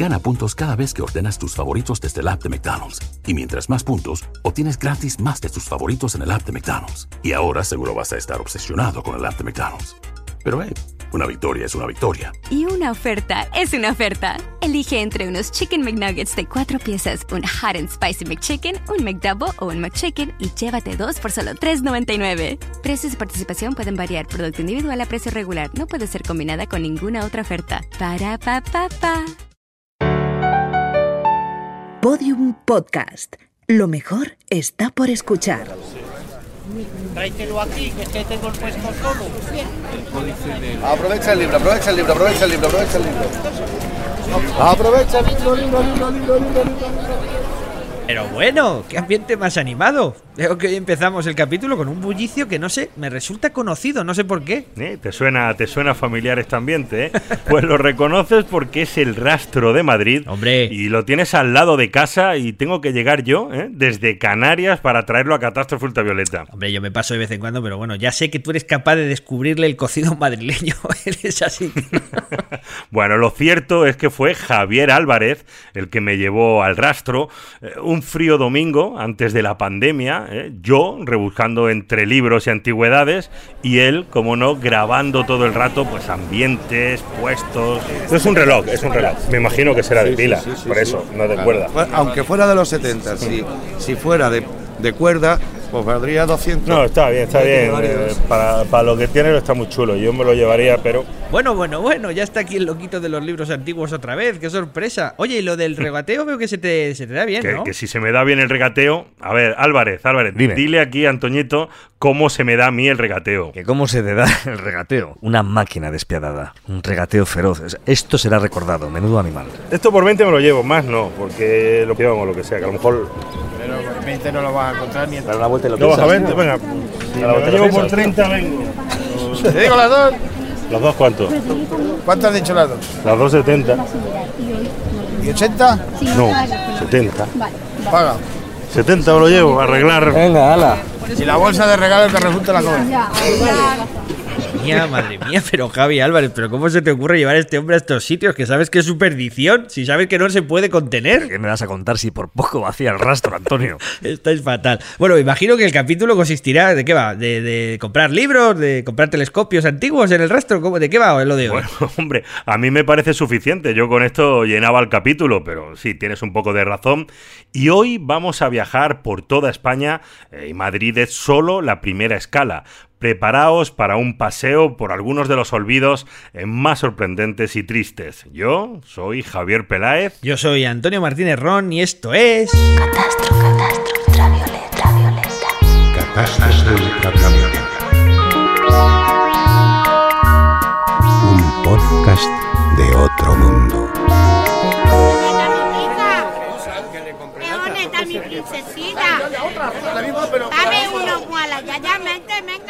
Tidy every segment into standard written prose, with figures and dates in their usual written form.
Gana puntos cada vez que ordenas tus favoritos desde el app de McDonald's. Y mientras más puntos, obtienes gratis más de tus favoritos en el app de McDonald's. Y ahora seguro vas a estar obsesionado con el app de McDonald's. Pero una victoria es una victoria. Y una oferta es una oferta. Elige entre unos Chicken McNuggets de 4 piezas, un Hot and Spicy McChicken, un McDouble o un McChicken y llévate 2 por solo $3.99. Precios y participación pueden variar. Producto individual a precio regular. No puede ser combinada con ninguna otra oferta. Para pa pa pa. Podium Podcast. Lo mejor está por escuchar. Tráetelo aquí, que tengo el puesto solo. Aprovecha el libro. Aprovecha el libro. Pero bueno, qué ambiente más animado. Veo que hoy empezamos el capítulo con un bullicio que no sé, me resulta conocido, no sé por qué. ¿Te suena familiar este ambiente, eh? Pues lo reconoces porque es el Rastro de Madrid. Hombre. Y lo tienes al lado de casa y tengo que llegar yo, desde Canarias para traerlo a Catástrofe Ultravioleta. Hombre, yo me paso de vez en cuando, pero bueno, ya sé que tú eres capaz de descubrirle el cocido madrileño. Eres así. Bueno, lo cierto es que fue Javier Álvarez el que me llevó al Rastro un frío domingo antes de la pandemia. Yo rebuscando entre libros y antigüedades y él, como no, grabando todo el rato pues ambientes, puestos. Es un reloj. Me imagino que será de pila, por eso, no de cuerda. Aunque fuera de los 70, si fuera de cuerda, pues valdría 200. No, está bien. Para lo que tiene está muy chulo. Yo me lo llevaría, pero... Bueno, ya está aquí el loquito de los libros antiguos otra vez. ¡Qué sorpresa! Oye, y lo del regateo veo que se te da bien, ¿no? Que si se me da bien el regateo... A ver, Álvarez, dime. Dile aquí a Antoñito cómo se me da a mí el regateo. ¿Que cómo se te da el regateo? Una máquina despiadada. Un regateo feroz. Esto será recordado. Menudo animal. Esto por 20 me lo llevo, más no, porque lo llevamos lo que sea, que a lo mejor... Pero por 20 no lo vas a encontrar ni... Dar una vuelta y lo ¿No vas a piensas. 20? Venga, si me lo llevo por 30, vengo. ¿Te digo las dos? ¿Los dos cuántos? ¿Cuánto has dicho las dos? Las dos 70. ¿Y 80? No, 70. Paga. 70 me lo llevo, a arreglar. Venga, ala. Y la bolsa de regalo que resulta la cobra. Madre mía, pero Javi Álvarez, ¿pero cómo se te ocurre llevar a este hombre a estos sitios? Que sabes que es su perdición, si sabes que no se puede contener. ¿Qué me vas a contar si por poco vacía el rastro, Antonio? Estáis fatal. Bueno, imagino que el capítulo consistirá, ¿de qué va? ¿De comprar libros? ¿De comprar telescopios antiguos en el rastro? ¿De qué va lo de hoy? Bueno, hombre, a mí me parece suficiente. Yo con esto llenaba el capítulo, pero sí, tienes un poco de razón. Y hoy vamos a viajar por toda España y Madrid es solo la primera escala. Preparaos para un paseo por algunos de los olvidos más sorprendentes y tristes. Yo soy Javier Peláez. Yo soy Antonio Martínez Ron y esto es... Catástrofe ultravioleta. Catástrofe ultravioleta. Un podcast de otro mundo. ¿Dónde está mi princesita? Dame uno, muala, ya, mente, venga,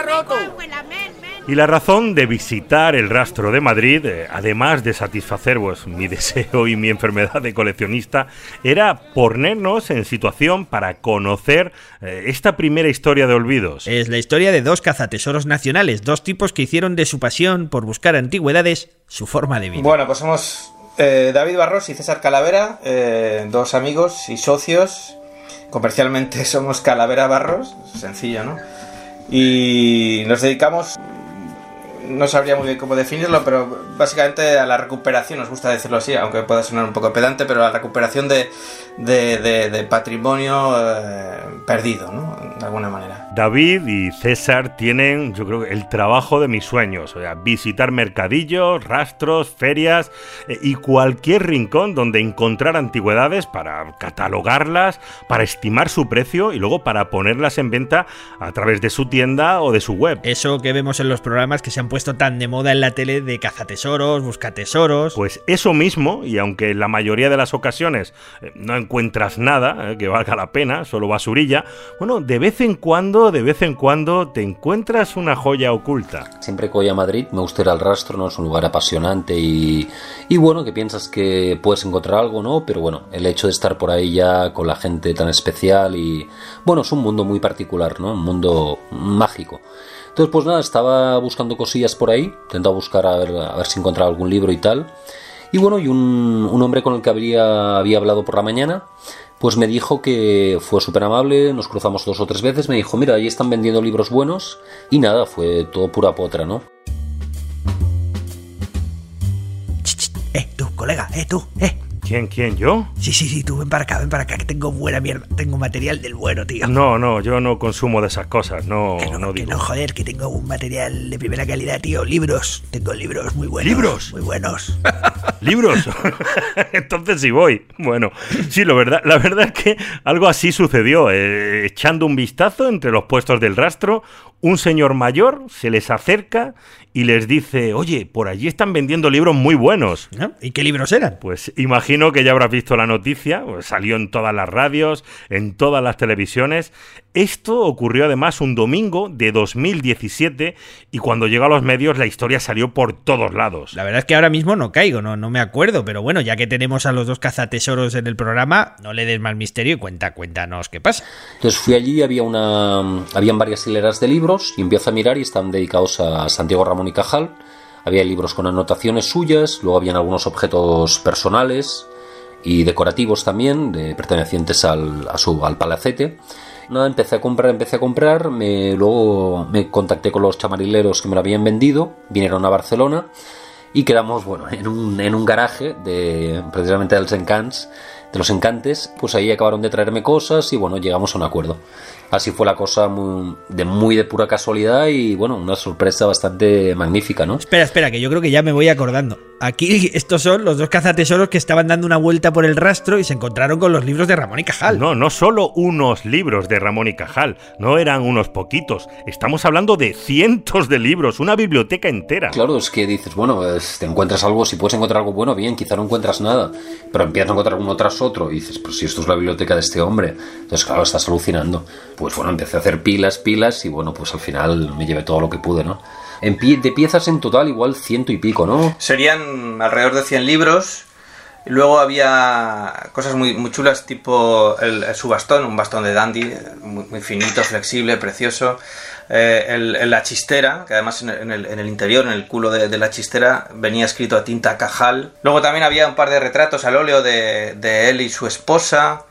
Y la razón de visitar el Rastro de Madrid, además de satisfacer mi deseo y mi enfermedad de coleccionista, era ponernos en situación para conocer esta primera historia de olvidos. Es la historia de dos cazatesoros nacionales, dos tipos que hicieron de su pasión por buscar antigüedades su forma de vida. Bueno, pues somos David Barros y César Calavera, dos amigos y socios. Comercialmente somos Calavera Barros, sencillo, ¿no? Y nos dedicamos, no sabría muy bien cómo definirlo, pero básicamente a la recuperación, nos gusta decirlo así, aunque pueda sonar un poco pedante, pero a la recuperación de patrimonio perdido, ¿no? De alguna manera. David y César tienen, yo creo, el trabajo de mis sueños, o sea, visitar mercadillos, rastros, ferias y cualquier rincón donde encontrar antigüedades para catalogarlas, para estimar su precio y luego para ponerlas en venta a través de su tienda o de su web. Eso que vemos en los programas que se han puesto tan de moda en la tele de cazatesoros, buscatesoros. Pues eso mismo, y aunque en la mayoría de las ocasiones no encuentras nada que valga la pena, solo basurilla, bueno, de vez en cuando te encuentras una joya oculta. Siempre que voy a Madrid me gusta ir al Rastro, ¿no? Es un lugar apasionante y bueno, que piensas que puedes encontrar algo, ¿no? Pero bueno, el hecho de estar por ahí ya con la gente tan especial y... bueno, es un mundo muy particular, ¿no? Un mundo mágico. Entonces, pues nada, estaba buscando cosillas por ahí, intentaba buscar a ver si encontraba algún libro y tal. Y bueno, y un hombre con el que había hablado por la mañana, pues me dijo que fue súper amable, nos cruzamos 2 o 3 veces, me dijo, mira, ahí están vendiendo libros buenos, y nada, fue todo pura potra, ¿no? Tú, colega, tú. ¿Quién, yo? Sí, tú, ven para acá, que tengo buena mierda, tengo material del bueno, tío. No, yo no consumo de esas cosas, no digo. Que no, joder, que tengo un material de primera calidad, tío, libros, tengo libros muy buenos. ¿Libros? Muy buenos. ¿Libros? Entonces sí voy. Bueno, sí, la verdad es que algo así sucedió. Echando un vistazo entre los puestos del rastro, un señor mayor se les acerca y les dice, oye, por allí están vendiendo libros muy buenos. ¿No? ¿Y qué libros eran? Pues imagino que ya habrás visto la noticia, pues salió en todas las radios, en todas las televisiones. Esto ocurrió además un domingo de 2017 y cuando llegó a los medios la historia salió por todos lados. La verdad es que ahora mismo no caigo, no me acuerdo, pero bueno, ya que tenemos a los 2 cazatesoros en el programa, no le des más misterio y cuéntanos qué pasa. Entonces fui allí, habían varias hileras de libros y empiezo a mirar y están dedicados a Santiago Ramón y Cajal. Había libros con anotaciones suyas, luego habían algunos objetos personales y decorativos también, pertenecientes al palacete. Nada, empecé a comprar, luego me contacté con los chamarileros que me lo habían vendido, vinieron a Barcelona y quedamos, bueno, en un garaje precisamente de los Encantes, pues ahí acabaron de traerme cosas y bueno, llegamos a un acuerdo. Así fue la cosa muy de pura casualidad y bueno, una sorpresa bastante magnífica, ¿no? Espera, que yo creo que ya me voy acordando. Aquí estos son los 2 cazatesoros que estaban dando una vuelta por el rastro y se encontraron con los libros de Ramón y Cajal. No solo unos libros de Ramón y Cajal, no eran unos poquitos. Estamos hablando de cientos de libros, una biblioteca entera. Claro, es que dices, bueno, te encuentras algo, si puedes encontrar algo bueno, bien, quizá no encuentras nada, pero empiezas a encontrar uno tras otro y dices, pues si esto es la biblioteca de este hombre, entonces claro, estás alucinando. Pues bueno, empecé a hacer pilas y bueno, pues al final me llevé todo lo que pude, ¿no? De piezas en total igual 100 y pico, ¿no? Serían alrededor de 100 libros. Y luego había cosas muy chulas, tipo su bastón, un bastón de dandy, muy finito, flexible, precioso. La chistera, que además en el interior, en el culo de la chistera, venía escrito a tinta Cajal. Luego también había un par de retratos al óleo de él y su esposa.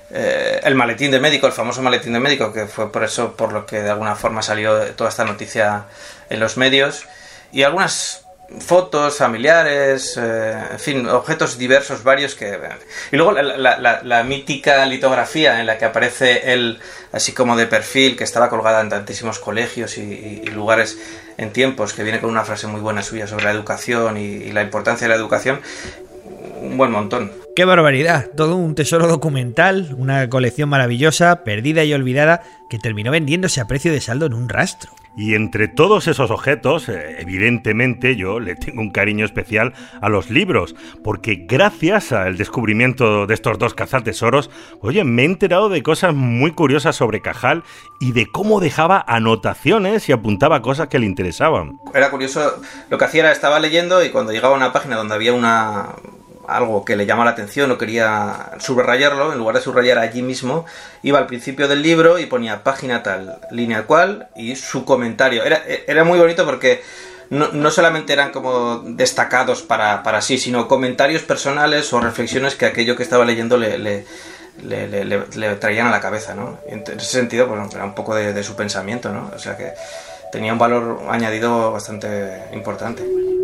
El maletín de médico, el famoso maletín de médico, que fue por lo que de alguna forma salió toda esta noticia en los medios, y algunas fotos familiares, en fin, objetos diversos, varios y luego la mítica litografía en la que aparece él así como de perfil, que estaba colgada en tantísimos colegios y lugares en tiempos, que viene con una frase muy buena suya sobre la educación y la importancia de la educación. Un buen montón. ¡Qué barbaridad! Todo un tesoro documental, una colección maravillosa, perdida y olvidada, que terminó vendiéndose a precio de saldo en un rastro. Y entre todos esos objetos, evidentemente yo le tengo un cariño especial a los libros, porque gracias al descubrimiento de estos 2 cazatesoros, oye, me he enterado de cosas muy curiosas sobre Cajal y de cómo dejaba anotaciones y apuntaba cosas que le interesaban. Era curioso, lo que hacía era, estaba leyendo y cuando llegaba a una página donde había algo que le llamaba la atención o quería subrayarlo, en lugar de subrayar allí mismo, iba al principio del libro y ponía página tal, línea cual y su comentario. Era muy bonito porque no solamente eran como destacados para sí, sino comentarios personales o reflexiones que aquello que estaba leyendo le traían a la cabeza, ¿no? Y en ese sentido, pues era un poco de su pensamiento, ¿no? O sea que tenía un valor añadido bastante importante.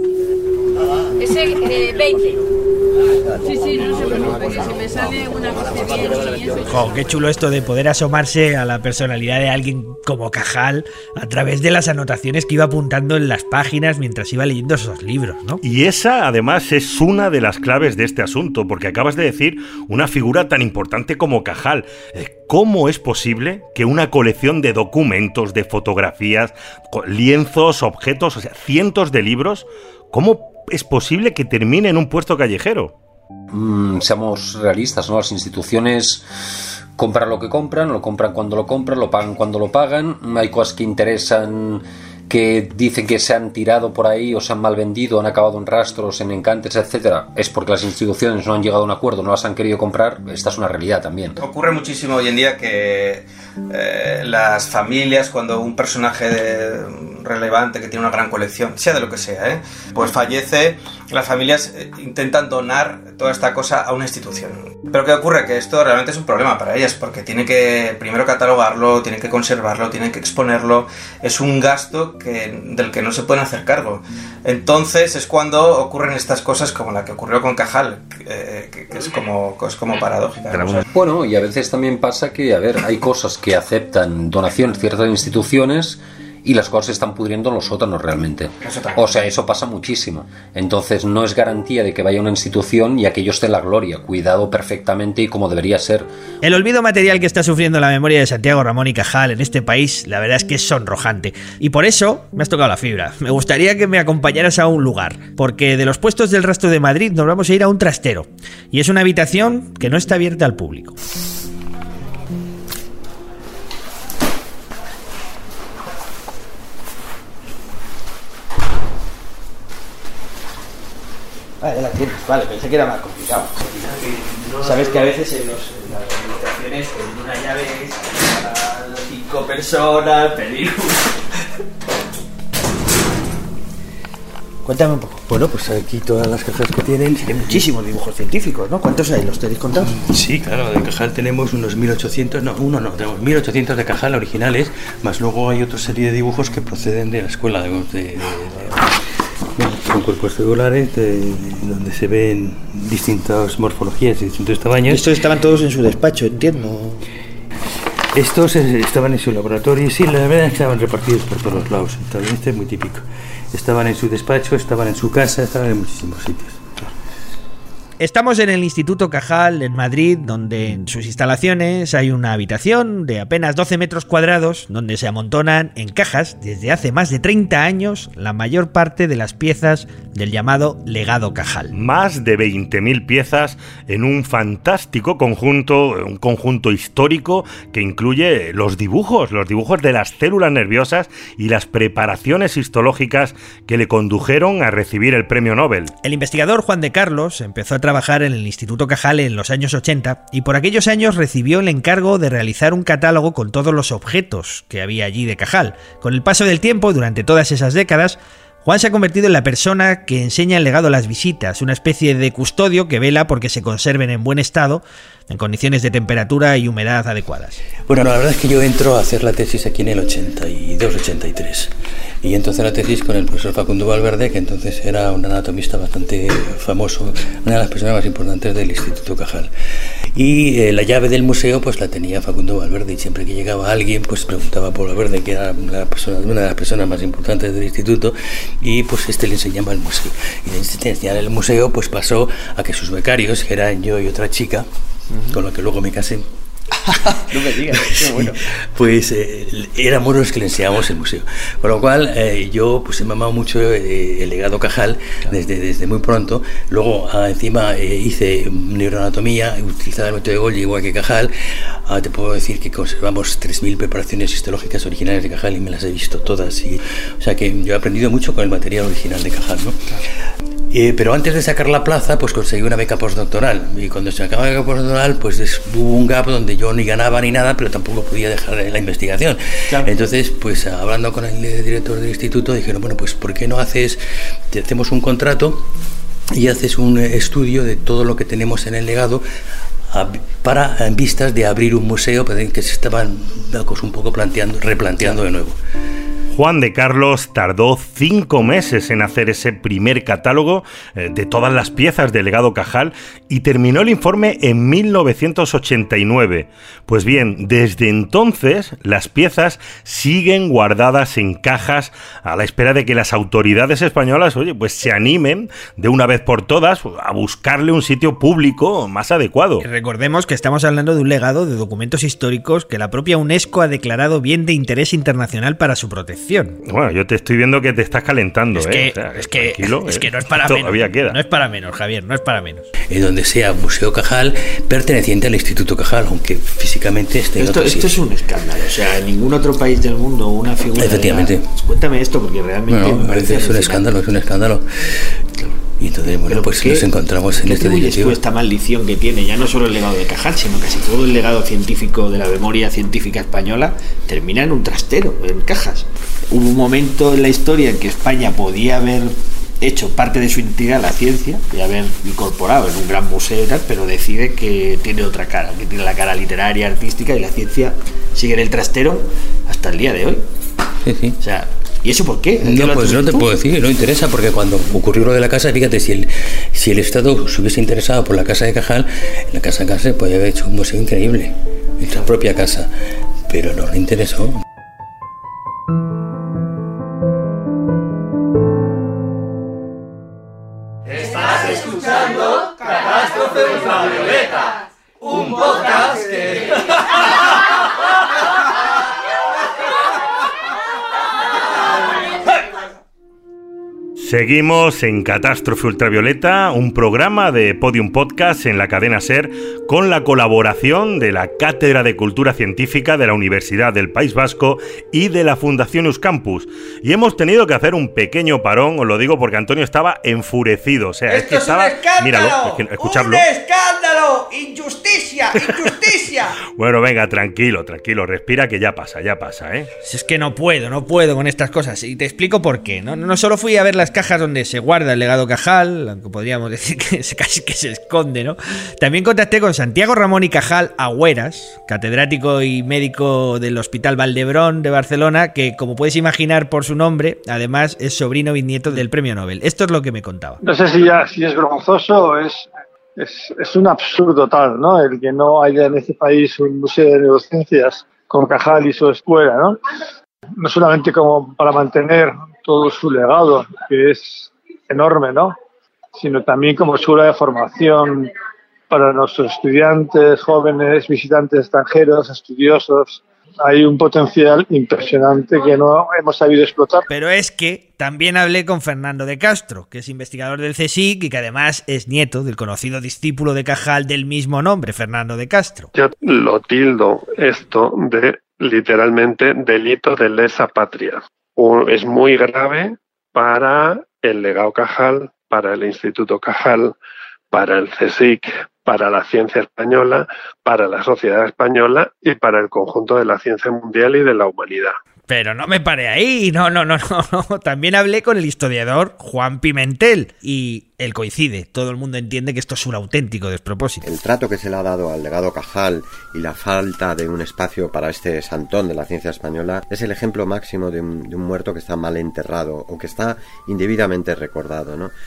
Ese 20. Sí, no se preocupe, que se me sale una cosa bien. Jo, qué chulo esto de poder asomarse a la personalidad de alguien como Cajal a través de las anotaciones que iba apuntando en las páginas mientras iba leyendo esos libros, ¿no? Y esa, además, es una de las claves de este asunto, porque acabas de decir una figura tan importante como Cajal. ¿Cómo es posible que una colección de documentos, de fotografías, lienzos, objetos, o sea, cientos de libros, cómo es posible que termine en un puesto callejero? Seamos realistas, ¿no? Las instituciones compran lo que compran, lo compran cuando lo compran, lo pagan cuando lo pagan. Hay cosas que interesan, que dicen que se han tirado por ahí o se han mal vendido, han acabado en rastros, en encantes, etcétera. Es porque las instituciones no han llegado a un acuerdo, no las han querido comprar. Esta es una realidad también. Ocurre muchísimo hoy en día que las familias, cuando un personaje relevante, que tiene una gran colección, sea de lo que sea, pues fallece, las familias intentan donar toda esta cosa a una institución. Pero ¿qué ocurre? Que esto realmente es un problema para ellas, porque tienen que primero catalogarlo, tienen que conservarlo, tienen que exponerlo, es un gasto del que no se pueden hacer cargo. Entonces es cuando ocurren estas cosas como la que ocurrió con Cajal, que es como paradójica, ¿no? Bueno, y a veces también pasa que, hay cosas que aceptan donaciones ciertas instituciones y las cosas se están pudriendo en los sótanos realmente. O sea, eso pasa muchísimo. Entonces no es garantía de que vaya a una institución y aquello esté en la gloria, cuidado perfectamente y como debería ser. El olvido material que está sufriendo la memoria de Santiago Ramón y Cajal en este país, la verdad es que es sonrojante. Y por eso me has tocado la fibra. Me gustaría que me acompañaras a un lugar, porque de los puestos del Rastro de Madrid nos vamos a ir a un trastero. Y es una habitación que no está abierta al público. Ya la tienes, vale, pensé que era más complicado. Sabes que a veces en las administraciones pedir una llave es para 5 personas, pedir Cuéntame un poco. Bueno, pues aquí todas las cajas que tienen. Tienen muchísimos dibujos científicos, ¿no? ¿Cuántos hay? ¿Los tenéis contados? Sí, claro, de Cajal tenemos unos 1800, tenemos 1800 de Cajal originales, más luego hay otra serie de dibujos que proceden de la escuela son cuerpos celulares donde se ven distintas morfologías y distintos tamaños. Estos estaban todos en su despacho, entiendo. Estos estaban en su laboratorio, sí, la verdad es que estaban repartidos por todos los lados. También este es muy típico. Estaban en su despacho, estaban en su casa, estaban en muchísimos sitios. Estamos en el Instituto Cajal en Madrid, donde en sus instalaciones hay una habitación de apenas 12 metros cuadrados, donde se amontonan en cajas desde hace más de 30 años la mayor parte de las piezas del llamado legado Cajal. Más de 20.000 piezas en un fantástico conjunto, un conjunto histórico que incluye los dibujos de las células nerviosas y las preparaciones histológicas que le condujeron a recibir el premio Nobel. El investigador Juan de Carlos empezó a trabajar en el Instituto Cajal en los años 80 y por aquellos años recibió el encargo de realizar un catálogo con todos los objetos que había allí de Cajal. Con el paso del tiempo, durante todas esas décadas, Juan se ha convertido en la persona que enseña el legado a las visitas, una especie de custodio que vela porque se conserven en buen estado, en condiciones de temperatura y humedad adecuadas. Bueno, la verdad es que yo entro a hacer la tesis aquí en el 82-83 y entonces la tesis con el profesor Facundo Valverde, que entonces era un anatomista bastante famoso, una de las personas más importantes del Instituto Cajal. Y la llave del museo pues la tenía Facundo Valverde y siempre que llegaba alguien pues preguntaba por Valverde, que era una de las personas más importantes del instituto, y pues le enseñaba el museo. Y de enseñar el museo pues pasó a que sus becarios, que eran yo y otra chica, con la que luego me casé. No me digas, qué bueno. Pues éramos los que le enseñábamos el museo. Con lo cual yo pues he mamado mucho el legado Cajal desde muy pronto. Luego encima hice neuroanatomía, utilizaba el método de Golgi igual que Cajal. Te puedo decir que conservamos 3.000 preparaciones histológicas originales de Cajal y me las he visto todas. O sea que yo he aprendido mucho con el material original de Cajal, ¿no? Pero antes de sacar la plaza, pues conseguí una beca postdoctoral. Y cuando se acabó la beca postdoctoral, pues hubo un gap donde yo ni ganaba ni nada, pero tampoco podía dejar la investigación. Claro. Entonces, pues hablando con el director del instituto, dijeron, bueno, pues ¿por qué no hacemos un contrato y haces un estudio de todo lo que tenemos en el legado para en vistas de abrir un museo que se estaban un poco replanteando de nuevo? Juan de Carlos tardó 5 meses en hacer ese primer catálogo de todas las piezas del legado Cajal y terminó el informe en 1989. Pues bien, desde entonces las piezas siguen guardadas en cajas a la espera de que las autoridades españolas, pues se animen de una vez por todas a buscarle un sitio público más adecuado. Y recordemos que estamos hablando de un legado de documentos históricos que la propia UNESCO ha declarado bien de interés internacional para su protección. Bueno, yo te estoy viendo que te estás calentando, es que no es para menos. Todavía queda. No es para menos, Javier, no es para menos. Donde sea Museo Cajal, perteneciente al Instituto Cajal, aunque físicamente esté en otro sitio. Esto es un escándalo, o sea, en ningún otro país del mundo una figura... Efectivamente. Cuéntame esto, porque realmente... No, me parece es un escándalo. Y entonces, bueno, pues nos encontramos en este directivo. Esta maldición que tiene ya no solo el legado de Cajal, sino casi todo el legado científico de la memoria científica española termina en un trastero, en cajas. Hubo un momento en la historia en que España podía haber hecho parte de su identidad a la ciencia y haber incorporado en un gran museo y tal, pero decide que tiene otra cara, que tiene la cara literaria, artística, y la ciencia sigue en el trastero hasta el día de hoy. Sí. O sea, ¿y eso por qué? No, pues no te puedo decir, no interesa, porque cuando ocurrió lo de la casa, fíjate, si el Estado se hubiese interesado por la casa de Cajal, la casa de Cajal podría haber hecho un museo increíble, en su propia casa, pero no le interesó. Estás escuchando Catástrofe Ultravioleta, un podcast que... Seguimos en Catástrofe Ultravioleta, un programa de Podium Podcast en la cadena SER con la colaboración de la Cátedra de Cultura Científica de la Universidad del País Vasco y de la Fundación Euskampus. Y hemos tenido que hacer un pequeño parón, os lo digo porque Antonio estaba enfurecido. O sea, ¡Esto es que estaba... un escándalo! Míralo, escuchadlo. ¡Un escándalo! ¡Injusticia! ¡Injusticia! Bueno, venga, tranquilo, respira que ya pasa, ¿eh? Si es que no puedo con estas cosas. Y te explico por qué. No solo fui a ver las cajas donde se guarda el legado Cajal, aunque podríamos decir que casi que se esconde, ¿no? También contacté con Santiago Ramón y Cajal Agüeras, catedrático y médico del Hospital Valdebrón de Barcelona, que, como puedes imaginar por su nombre, además es sobrino bisnieto del premio Nobel. Esto es lo que me contaba. No sé si es vergonzoso o es un absurdo tal, ¿no? El que no haya en este país un museo de neurociencias con Cajal y su escuela, ¿no? No solamente como para mantener todo su legado, que es enorme, ¿no? Sino también como escuela de formación para nuestros estudiantes, jóvenes, visitantes extranjeros, estudiosos. Hay un potencial impresionante que no hemos sabido explotar. Pero es que también hablé con Fernando de Castro, que es investigador del CSIC y que además es nieto del conocido discípulo de Cajal del mismo nombre, Fernando de Castro. Yo lo tildo esto de literalmente delito de lesa patria. Es muy grave para el legado Cajal, para el Instituto Cajal, para el CSIC, para la ciencia española, para la sociedad española y para el conjunto de la ciencia mundial y de la humanidad. Pero no me paré ahí, no. También hablé con el historiador Juan Pimentel y él coincide. Todo el mundo entiende que esto es un auténtico despropósito. El trato que se le ha dado al legado Cajal y la falta de un espacio para este santón de la ciencia española es el ejemplo máximo de un muerto que está mal enterrado o que está indebidamente recordado, ¿no?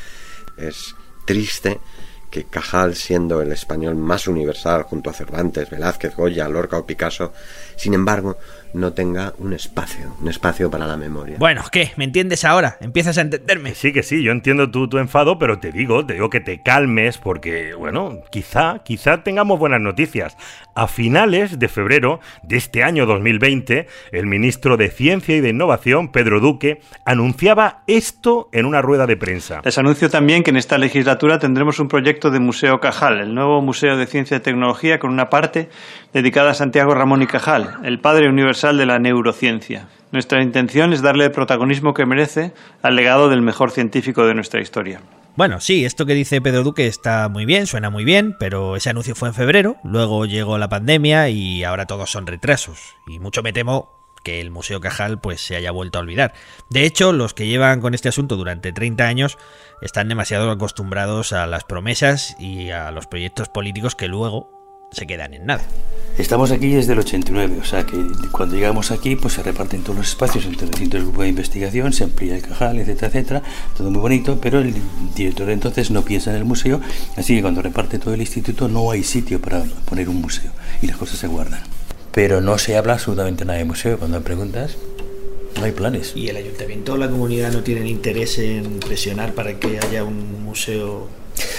Es triste que Cajal, siendo el español más universal junto a Cervantes, Velázquez, Goya, Lorca o Picasso, sin embargo, no tenga un espacio para la memoria. Bueno, ¿qué? ¿Me entiendes ahora? ¿Empiezas a entenderme? Sí, yo entiendo tu enfado, pero te digo que te calmes porque, bueno, quizá tengamos buenas noticias. A finales de febrero de este año 2020, el ministro de Ciencia y de Innovación, Pedro Duque, anunciaba esto en una rueda de prensa. Les anuncio también que en esta legislatura tendremos un proyecto de Museo Cajal, el nuevo Museo de Ciencia y Tecnología, con una parte dedicada a Santiago Ramón y Cajal, el padre universal de la neurociencia. Nuestra intención es darle el protagonismo que merece al legado del mejor científico de nuestra historia. Bueno, sí, esto que dice Pedro Duque está muy bien, suena muy bien, pero ese anuncio fue en febrero, luego llegó la pandemia y ahora todos son retrasos. Y mucho me temo que el Museo Cajal pues se haya vuelto a olvidar. De hecho, los que llevan con este asunto durante 30 años están demasiado acostumbrados a las promesas y a los proyectos políticos que luego se quedan en nada. Estamos aquí desde el 89, o sea que cuando llegamos aquí pues se reparten todos los espacios entre distintos grupos de investigación, se amplía el Cajal, etcétera, todo muy bonito, pero el director de entonces no piensa en el museo, así que cuando reparte todo el instituto no hay sitio para poner un museo y las cosas se guardan. Pero no se habla absolutamente nada de museo, cuando me preguntas no hay planes. ¿Y el ayuntamiento o la comunidad no tienen interés en presionar para que haya un museo?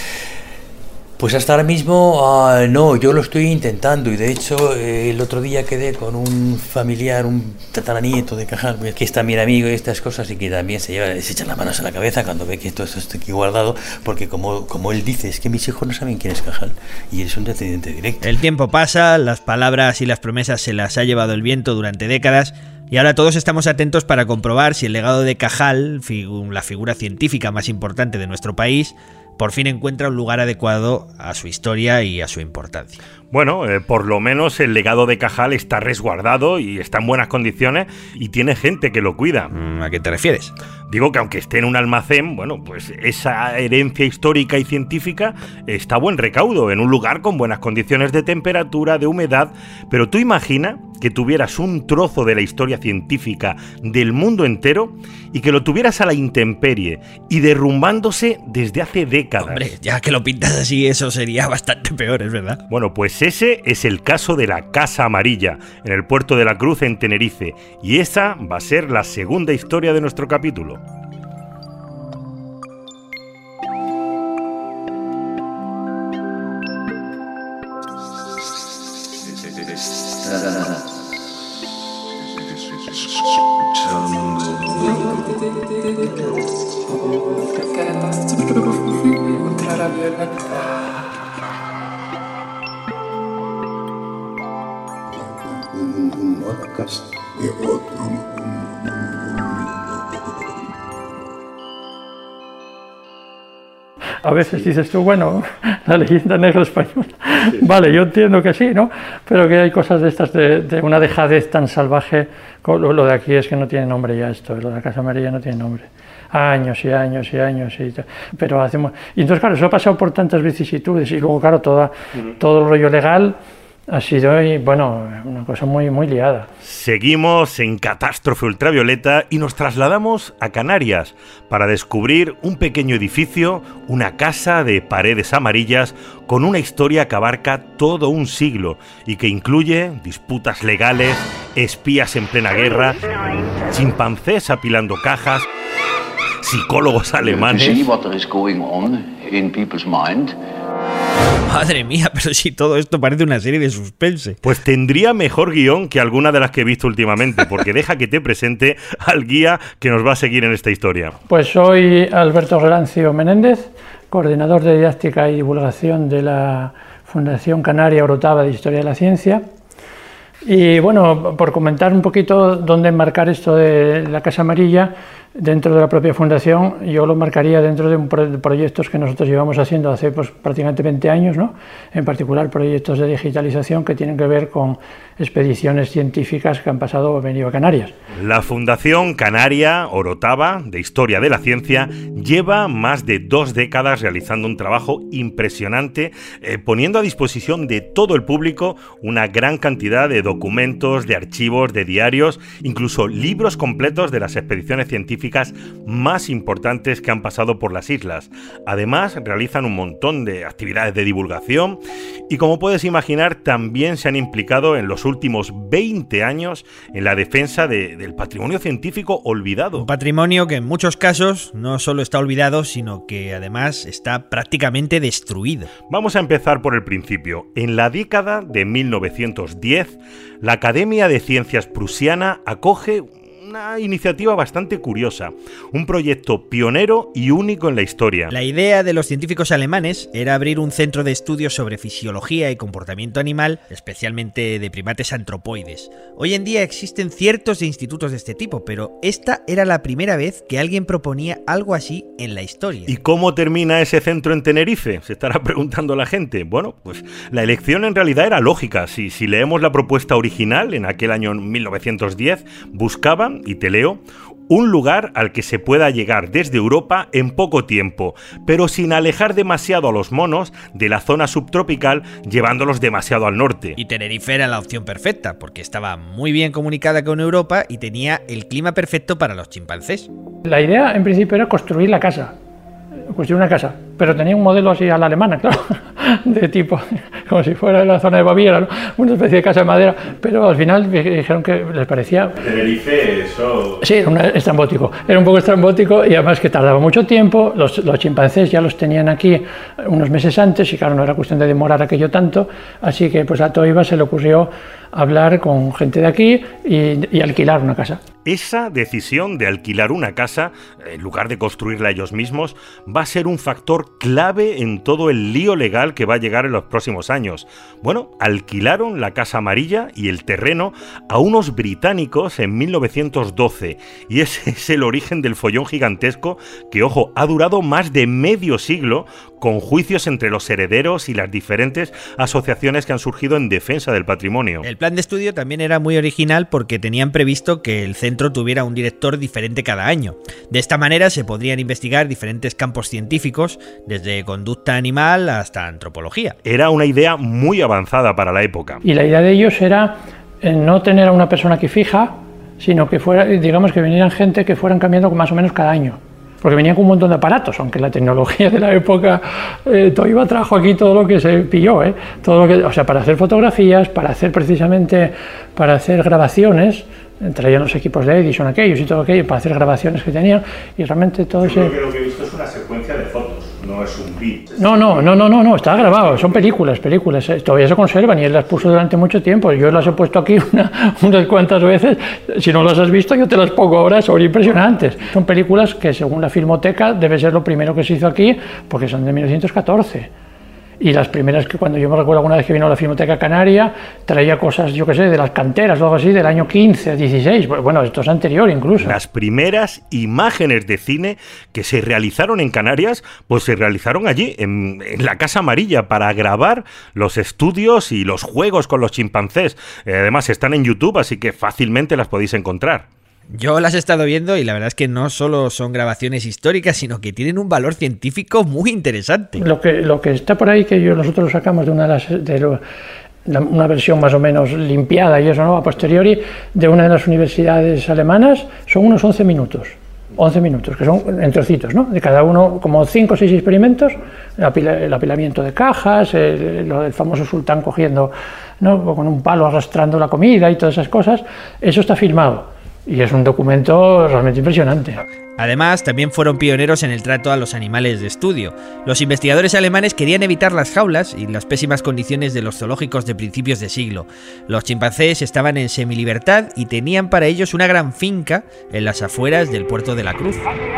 Pues hasta ahora mismo no, yo lo estoy intentando y de hecho el otro día quedé con un familiar, un tataranieto de Cajal, que es también amigo y estas cosas y que también se echa las manos a la cabeza cuando ve que todo esto está aquí guardado, porque como él dice, es que mis hijos no saben quién es Cajal y eres un descendiente directo. El tiempo pasa, las palabras y las promesas se las ha llevado el viento durante décadas, Y ahora todos estamos atentos para comprobar si el legado de Cajal, la figura científica más importante de nuestro país, por fin encuentra un lugar adecuado a su historia y a su importancia. Bueno, por lo menos el legado de Cajal está resguardado y está en buenas condiciones y tiene gente que lo cuida. ¿A qué te refieres? Digo que aunque esté en un almacén, bueno, pues esa herencia histórica y científica está a buen recaudo, en un lugar con buenas condiciones de temperatura, de humedad, pero tú imagina que tuvieras un trozo de la historia científica del mundo entero y que lo tuvieras a la intemperie y derrumbándose desde hace décadas. Hombre, ya que lo pintas así, eso sería bastante peor, es verdad. Bueno, pues ese es el caso de la Casa Amarilla, en el Puerto de la Cruz, en Tenerife, y esa va a ser la segunda historia de nuestro capítulo. Un podcast de otro mundo. A veces dices tú, bueno, la leyenda negra española, vale, yo entiendo que sí, ¿no? Pero que hay cosas de estas, de una dejadez tan salvaje, lo de aquí es que no tiene nombre ya esto, lo de la Casa Amarilla no tiene nombre. Años y años y años, pero hacemos... Y entonces, claro, eso ha pasado por tantas vicisitudes y luego, claro, todo el rollo legal ha sido, bueno, una cosa muy, muy liada. Seguimos en Catástrofe Ultravioleta y nos trasladamos a Canarias para descubrir un pequeño edificio, una casa de paredes amarillas con una historia que abarca todo un siglo y que incluye disputas legales, espías en plena guerra, chimpancés apilando cajas, psicólogos alemanes... Madre mía, pero si todo esto parece una serie de suspense. Pues tendría mejor guión que alguna de las que he visto últimamente, porque deja que te presente al guía que nos va a seguir en esta historia. Pues soy Alberto Relancio Menéndez, coordinador de didáctica y divulgación de la Fundación Canaria Orotava de Historia de la Ciencia. Y bueno, por comentar un poquito dónde enmarcar esto de la Casa Amarilla dentro de la propia fundación, yo lo marcaría dentro de proyectos que nosotros llevamos haciendo hace prácticamente 20 años, ¿no? En particular proyectos de digitalización que tienen que ver con expediciones científicas que han venido a Canarias. La Fundación Canaria Orotava de Historia de la Ciencia lleva más de 2 décadas realizando un trabajo impresionante, poniendo a disposición de todo el público una gran cantidad de documentos, de archivos, de diarios, incluso libros completos de las expediciones científicas más importantes que han pasado por las islas. Además, realizan un montón de actividades de divulgación y, como puedes imaginar, también se han implicado en los últimos 20 años en la defensa del patrimonio científico olvidado. Un patrimonio que en muchos casos no solo está olvidado, sino que además está prácticamente destruido. Vamos a empezar por el principio. En la década de 1910, la Academia de Ciencias Prusiana acoge una iniciativa bastante curiosa, un proyecto pionero y único en la historia. La idea de los científicos alemanes era abrir un centro de estudios sobre fisiología y comportamiento animal, especialmente de primates antropoides. Hoy en día existen ciertos institutos de este tipo, pero esta era la primera vez que alguien proponía algo así en la historia. ¿Y cómo termina ese centro en Tenerife? Se estará preguntando la gente. Bueno, pues la elección en realidad era lógica. Si leemos la propuesta original, en aquel año 1910, buscaban, y te leo, un lugar al que se pueda llegar desde Europa en poco tiempo, pero sin alejar demasiado a los monos de la zona subtropical, llevándolos demasiado al norte. Y Tenerife era la opción perfecta, porque estaba muy bien comunicada con Europa y tenía el clima perfecto para los chimpancés. La idea, en principio, era construir una casa, pero tenía un modelo así a la alemana, claro, de tipo, como si fuera en la zona de Baviera, ¿no? Una especie de casa de madera, pero al final dijeron que les parecía... Tenerife, eso... Sí, era un poco estrambótico y además que tardaba mucho tiempo, los chimpancés ya los tenían aquí unos meses antes y claro, no era cuestión de demorar aquello tanto, así que pues a Toiva se le ocurrió hablar con gente de aquí y alquilar una casa. Esa decisión de alquilar una casa, en lugar de construirla ellos mismos, va a ser un factor clave en todo el lío legal que va a llegar en los próximos años. años. Bueno, alquilaron la Casa Amarilla y el terreno a unos británicos en 1912 y ese es el origen del follón gigantesco que, ojo, ha durado más de medio siglo con juicios entre los herederos y las diferentes asociaciones que han surgido en defensa del patrimonio. El plan de estudio también era muy original porque tenían previsto que el centro tuviera un director diferente cada año. De esta manera se podrían investigar diferentes campos científicos, desde conducta animal hasta antropología. Era una idea muy avanzada para la época. Y la idea de ellos era no tener a una persona aquí fija, sino que fuera, digamos, que vinieran gente que fueran cambiando más o menos cada año. Porque venían con un montón de aparatos, aunque la tecnología de la época, Toiba trajo aquí todo lo que se pilló, todo lo que, o sea, para hacer fotografías, para hacer grabaciones, traían los equipos de Edison aquellos y todo aquello, para hacer grabaciones que tenían, y realmente todo eso... Yo creo que lo que he visto es una secuencia de fotos, no es un beat. No, está grabado, son películas, todavía se conservan y él las puso durante mucho tiempo, yo las he puesto aquí unas cuantas veces, si no las has visto yo te las pongo ahora, son impresionantes. Son películas que según la Filmoteca debe ser lo primero que se hizo aquí, porque son de 1914. Y las primeras que cuando yo me recuerdo alguna vez que vino a la Filmoteca Canaria, traía cosas, yo qué sé, de las canteras o algo así, del año 15, 16, bueno, esto es anterior incluso. Las primeras imágenes de cine que se realizaron en Canarias, pues se realizaron allí, en la Casa Amarilla, para grabar los estudios y los juegos con los chimpancés. Además están en YouTube, así que fácilmente las podéis encontrar. Yo las he estado viendo y la verdad es que no solo son grabaciones históricas, sino que tienen un valor científico muy interesante. Lo que está por ahí, que nosotros lo sacamos de una versión más o menos limpiada y eso, ¿no?, a posteriori, de una de las universidades alemanas, son unos 11 minutos. 11 minutos, que son en trocitos, ¿no? De cada uno, como 5 o 6 experimentos, el apilamiento de cajas, lo del famoso sultán cogiendo, ¿no?, con un palo arrastrando la comida y todas esas cosas, eso está filmado. Y es un documento realmente impresionante. Además, también fueron pioneros en el trato a los animales de estudio. Los investigadores alemanes querían evitar las jaulas y las pésimas condiciones de los zoológicos de principios de siglo. Los chimpancés estaban en semilibertad y tenían para ellos una gran finca en las afueras del puerto de la Cruz.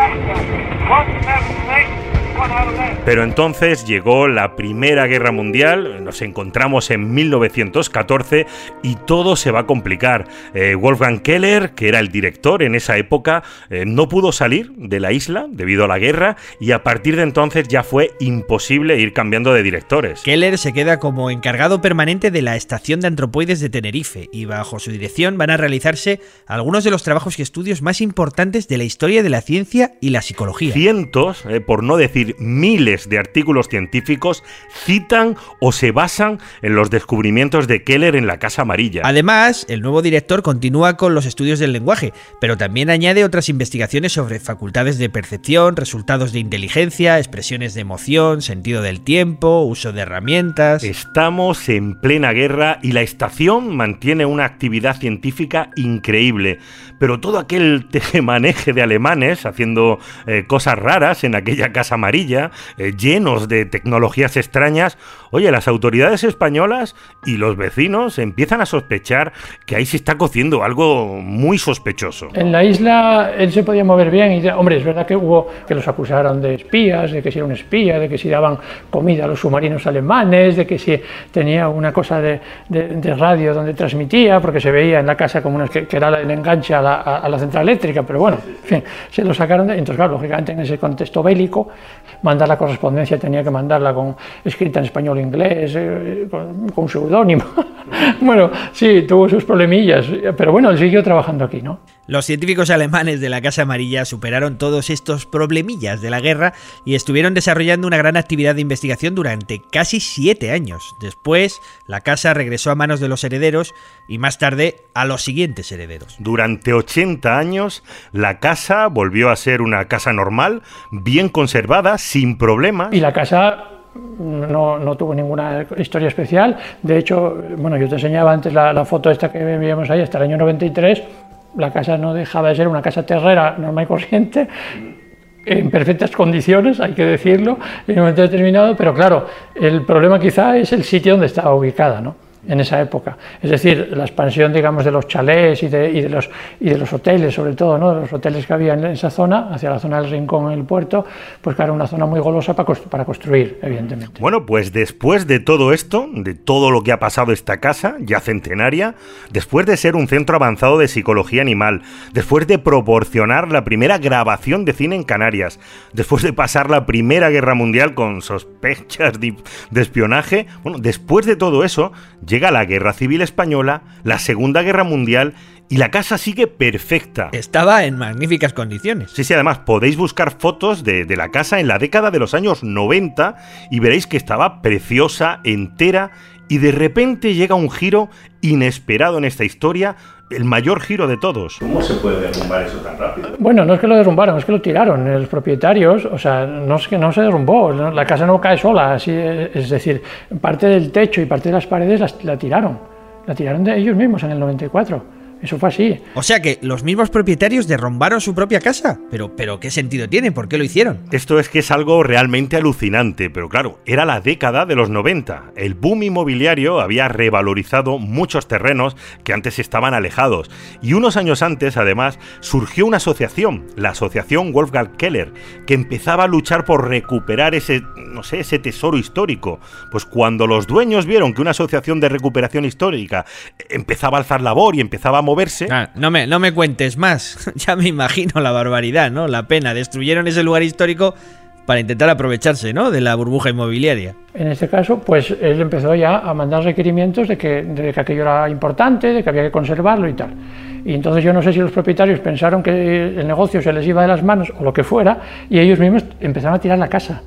Pero entonces llegó la Primera Guerra Mundial, nos encontramos en 1914 y todo se va a complicar. Wolfgang Keller, que era el director en esa época, no pudo salir de la isla debido a la guerra y a partir de entonces ya fue imposible ir cambiando de directores. Keller se queda como encargado permanente de la Estación de Antropoides de Tenerife y bajo su dirección van a realizarse algunos de los trabajos y estudios más importantes de la historia de la ciencia y la psicología. Cientos, por no decir miles de artículos científicos citan o se basan en los descubrimientos de Keller en la Casa Amarilla. Además, el nuevo director continúa con los estudios del lenguaje, pero también añade otras investigaciones sobre facultades de percepción, resultados de inteligencia, expresiones de emoción, sentido del tiempo, uso de herramientas... Estamos en plena guerra y la estación mantiene una actividad científica increíble, pero todo aquel tejemaneje de alemanes haciendo cosas raras en aquella Casa Amarilla, llenos de tecnologías extrañas, oye, las autoridades españolas y los vecinos empiezan a sospechar que ahí se está cociendo algo muy sospechoso. En la isla él se podía mover bien y, hombre, es verdad que hubo que los acusaron de espías, de que si era un espía, de que si daban comida a los submarinos alemanes, de que si tenía una cosa de radio donde transmitía, porque se veía en la casa como que era el enganche a la central eléctrica, pero bueno, en fin, se lo sacaron entonces, claro, lógicamente en ese contexto bélico, mandar la correspondencia tenía que mandarla escrita en español e inglés, con seudónimo. Bueno, sí, tuvo sus problemillas, pero bueno, él siguió trabajando aquí, ¿no? Los científicos alemanes de la Casa Amarilla superaron todos estos problemillas de la guerra y estuvieron desarrollando una gran actividad de investigación durante casi 7 años. Después, la casa regresó a manos de los herederos y más tarde a los siguientes herederos. Durante 80 años, la casa volvió a ser una casa normal, bien conservada, sin problemas. Y la casa no tuvo ninguna historia especial. De hecho, bueno, yo te enseñaba antes la foto esta que veíamos ahí, hasta el año 93, la casa no dejaba de ser una casa terrera normal y corriente, en perfectas condiciones, hay que decirlo, en un momento determinado, pero claro, el problema quizá es el sitio donde estaba ubicada, ¿no? en esa época. Es decir, la expansión, digamos, de los chalés y de los hoteles, sobre todo, ¿no? De los hoteles que había en esa zona, hacia la zona del Rincón, en el puerto, pues claro, una zona muy golosa para construir, evidentemente. Bueno, pues después de todo esto, de todo lo que ha pasado esta casa, ya centenaria, después de ser un centro avanzado de psicología animal, después de proporcionar la primera grabación de cine en Canarias, después de pasar la Primera Guerra Mundial con sospechas de espionaje, bueno, después de todo eso, llega la Guerra Civil Española, la Segunda Guerra Mundial y la casa sigue perfecta. Estaba en magníficas condiciones. Sí, además podéis buscar fotos de la casa en la década de los años 90 y veréis que estaba preciosa, entera, y de repente llega un giro inesperado en esta historia, el mayor giro de todos. ¿Cómo se puede derrumbar eso tan rápido? Bueno, no es que lo derrumbaron, es que lo tiraron. Los propietarios, o sea, no es que no se derrumbó, la casa no cae sola, así, es decir, parte del techo y parte de las paredes la tiraron de ellos mismos en el 94. Eso fue así. O sea que los mismos propietarios derrumbaron su propia casa. Pero ¿qué sentido tiene? ¿Por qué lo hicieron? Esto es que es algo realmente alucinante, pero claro, era la década de los 90. El boom inmobiliario había revalorizado muchos terrenos que antes estaban alejados. Y unos años antes, además, surgió una asociación, la Asociación Wolfgang Keller, que empezaba a luchar por recuperar ese tesoro histórico. Pues cuando los dueños vieron que una asociación de recuperación histórica empezaba a alzar la voz y empezaba a moverse... No me cuentes más. Ya me imagino la barbaridad, ¿no? La pena. Destruyeron ese lugar histórico para intentar aprovecharse, ¿no?, de la burbuja inmobiliaria. En este caso, pues él empezó ya a mandar requerimientos de que aquello era importante, de que había que conservarlo y tal. Y entonces yo no sé si los propietarios pensaron que el negocio se les iba de las manos o lo que fuera, y ellos mismos empezaron a tirar la casa.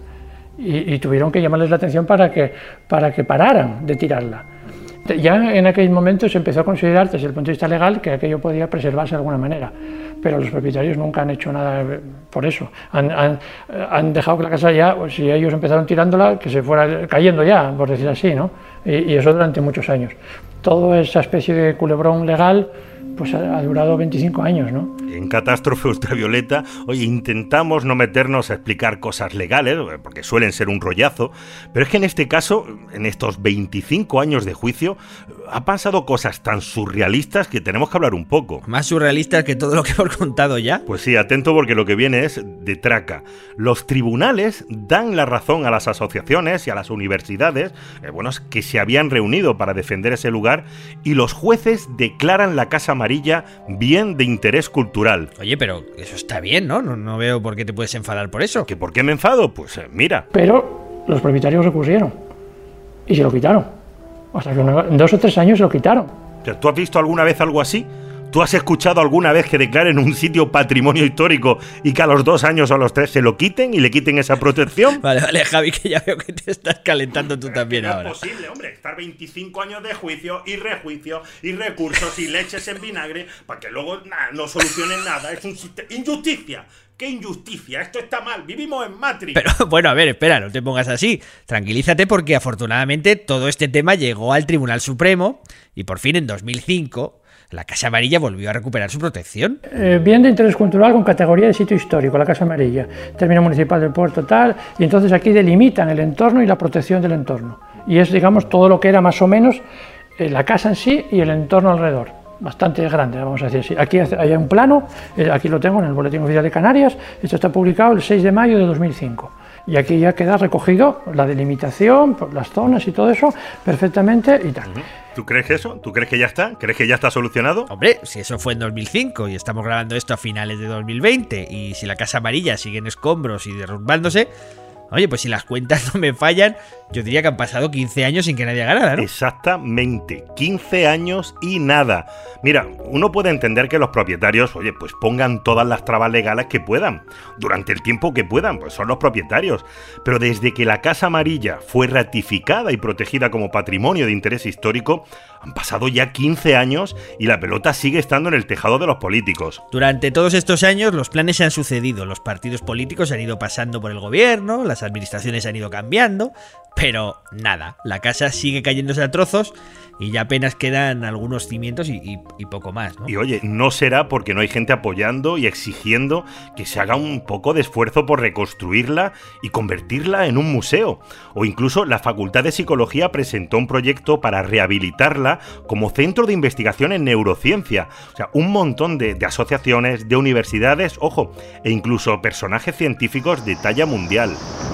Y tuvieron que llamarles la atención para que pararan de tirarla. Ya en aquel momento se empezó a considerar desde el punto de vista legal que aquello podía preservarse de alguna manera, pero los propietarios nunca han hecho nada por eso. Han dejado que la casa ya, si ellos empezaron tirándola, que se fuera cayendo ya, por decir así, ¿no? Y eso durante muchos años. Toda esa especie de culebrón legal pues ha durado 25 años, ¿no? En Catástrofe Ultravioleta, oye, intentamos no meternos a explicar cosas legales, porque suelen ser un rollazo, pero es que en este caso, en estos 25 años de juicio, ha pasado cosas tan surrealistas que tenemos que hablar un poco. ¿Más surrealistas que todo lo que hemos contado ya? Pues sí, atento porque lo que viene es de traca. Los tribunales dan la razón a las asociaciones y a las universidades, que se habían reunido para defender ese lugar, y los jueces declaran la Casa Amarilla bien de interés cultural. Oye, pero eso está bien, ¿no? No veo por qué te puedes enfadar por eso. ¿Que por qué me enfado? Pues mira. Pero los propietarios recurrieron y se lo quitaron. Hasta que en 2 o 3 años se lo quitaron. ¿Tú has visto alguna vez algo así? ¿Tú has escuchado alguna vez que declaren un sitio patrimonio histórico y que a los 2 años o a los 3 se lo quiten y le quiten esa protección? Vale, Javi, que ya veo que te estás calentando tú también ahora. No es posible, hombre, estar 25 años de juicio y rejuicio y recursos y leches en vinagre para que luego no solucionen nada. Es un sistema... ¡Injusticia! ¡Qué injusticia! Esto está mal, vivimos en Matrix. Pero bueno, a ver, espera, no te pongas así. Tranquilízate porque afortunadamente todo este tema llegó al Tribunal Supremo y por fin en 2005... la Casa Amarilla volvió a recuperar su protección. Bien de interés cultural con categoría de sitio histórico, la Casa Amarilla, término municipal del puerto tal, y entonces aquí delimitan el entorno y la protección del entorno. Y es, digamos, todo lo que era más o menos la casa en sí y el entorno alrededor. Bastante grande, vamos a decir así. Aquí hay un plano, aquí lo tengo en el Boletín Oficial de Canarias, esto está publicado el 6 de mayo de 2005. Y aquí ya queda recogido la delimitación, las zonas y todo eso perfectamente y tal. ¿Tú crees eso? ¿Tú crees que ya está? ¿Crees que ya está solucionado? Hombre, si eso fue en 2005 y estamos grabando esto a finales de 2020 y si la Casa Amarilla sigue en escombros y derrumbándose... Oye, pues si las cuentas no me fallan, yo diría que han pasado 15 años sin que nadie haga nada, ¿no? Exactamente, 15 años y nada. Mira, uno puede entender que los propietarios, oye, pues pongan todas las trabas legales que puedan, durante el tiempo que puedan, pues son los propietarios. Pero desde que la Casa Amarilla fue ratificada y protegida como patrimonio de interés histórico, han pasado ya 15 años y la pelota sigue estando en el tejado de los políticos. Durante todos estos años los planes se han sucedido, los partidos políticos han ido pasando por el gobierno, las las administraciones han ido cambiando, pero nada, la casa sigue cayéndose a trozos y ya apenas quedan algunos cimientos y poco más, ¿no? Y oye, no será porque no hay gente apoyando y exigiendo que se haga un poco de esfuerzo por reconstruirla y convertirla en un museo. O incluso la Facultad de Psicología presentó un proyecto para rehabilitarla como centro de investigación en neurociencia. O sea, un montón de asociaciones, de universidades, ojo, e incluso personajes científicos de talla mundial.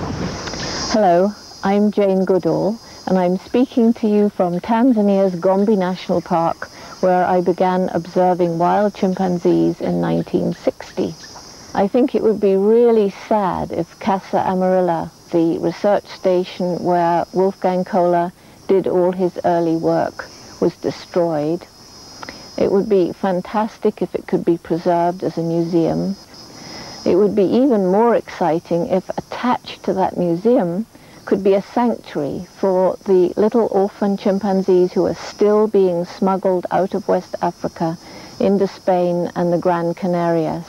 Hello, I'm Jane Goodall. And I'm speaking to you from Tanzania's Gombe National Park, where I began observing wild chimpanzees in 1960. I think it would be really sad if Casa Amarilla, the research station where Wolfgang Kohler did all his early work, was destroyed. It would be fantastic if it could be preserved as a museum. It would be even more exciting if attached to that museum could be a sanctuary for the little orphan chimpanzees who are still being smuggled out of West Africa into Spain and the Gran Canarias.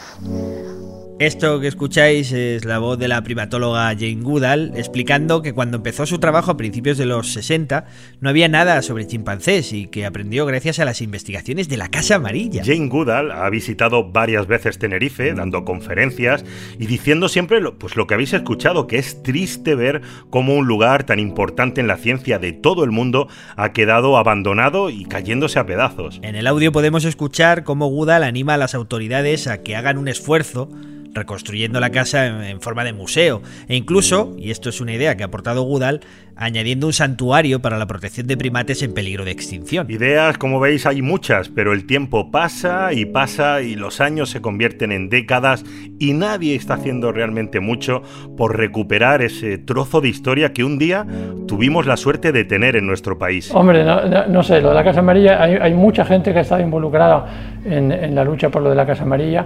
Esto que escucháis es la voz de la primatóloga Jane Goodall explicando que cuando empezó su trabajo a principios de los 60 no había nada sobre chimpancés y que aprendió gracias a las investigaciones de la Casa Amarilla. Jane Goodall ha visitado varias veces Tenerife dando conferencias y diciendo siempre lo que habéis escuchado, que es triste ver cómo un lugar tan importante en la ciencia de todo el mundo ha quedado abandonado y cayéndose a pedazos. En el audio podemos escuchar cómo Goodall anima a las autoridades a que hagan un esfuerzo reconstruyendo la casa en forma de museo e incluso, y esto es una idea que ha aportado Goodall, añadiendo un santuario para la protección de primates en peligro de extinción. Ideas, como veis, hay muchas, pero el tiempo pasa y los años se convierten en décadas y nadie está haciendo realmente mucho por recuperar ese trozo de historia que un día tuvimos la suerte de tener en nuestro país. Hombre, no sé, lo de la Casa Amarilla, hay mucha gente que ha estado involucrada en la lucha por lo de la Casa Amarilla.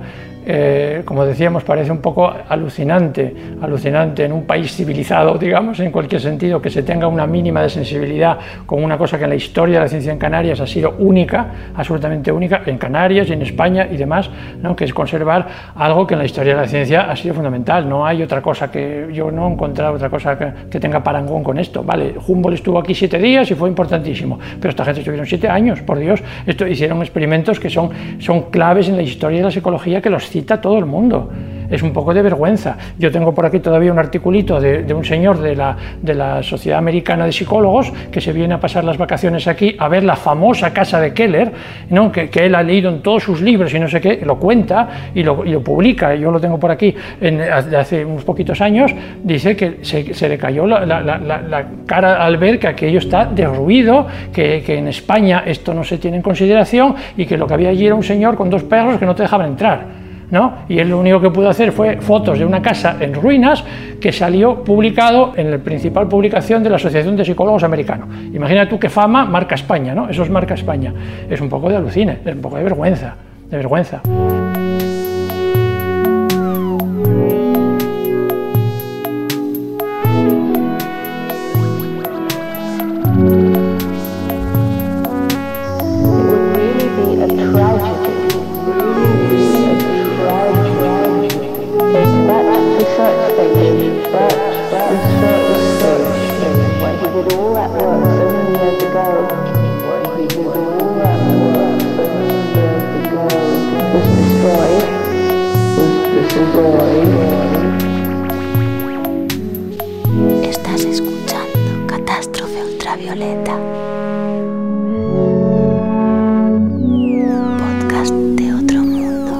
Como decíamos, parece un poco alucinante en un país civilizado, digamos, en cualquier sentido, que se tenga una mínima de sensibilidad con una cosa que en la historia de la ciencia en Canarias ha sido única, absolutamente única, en Canarias y en España y demás, ¿no? Que es conservar algo que en la historia de la ciencia ha sido fundamental. No hay otra cosa yo no he encontrado otra cosa que tenga parangón con esto. Vale, Humboldt estuvo aquí 7 días y fue importantísimo, pero esta gente estuvieron 7 años, por Dios. Hicieron experimentos que son claves en la historia de la psicología, que los cita todo el mundo. Es un poco de vergüenza. Yo tengo por aquí todavía un articulito de un señor de la Sociedad Americana de Psicólogos que se viene a pasar las vacaciones aquí a ver la famosa casa de Keller, ¿no? que él ha leído en todos sus libros y no sé qué, lo cuenta y lo publica. Yo lo tengo por aquí hace unos poquitos años. Dice que se le cayó la cara al ver que aquello está derruido, que en España esto no se tiene en consideración y que lo que había allí era un señor con 2 perros que no te dejaban entrar, ¿no? Y él lo único que pudo hacer fue fotos de una casa en ruinas que salió publicado en la principal publicación de la Asociación de Psicólogos Americanos. Imagina tú qué fama marca España, ¿no? Eso es marca España. Es un poco de alucine, es un poco de vergüenza, de vergüenza. Estás escuchando Catástrofe Ultravioleta, un podcast de otro mundo.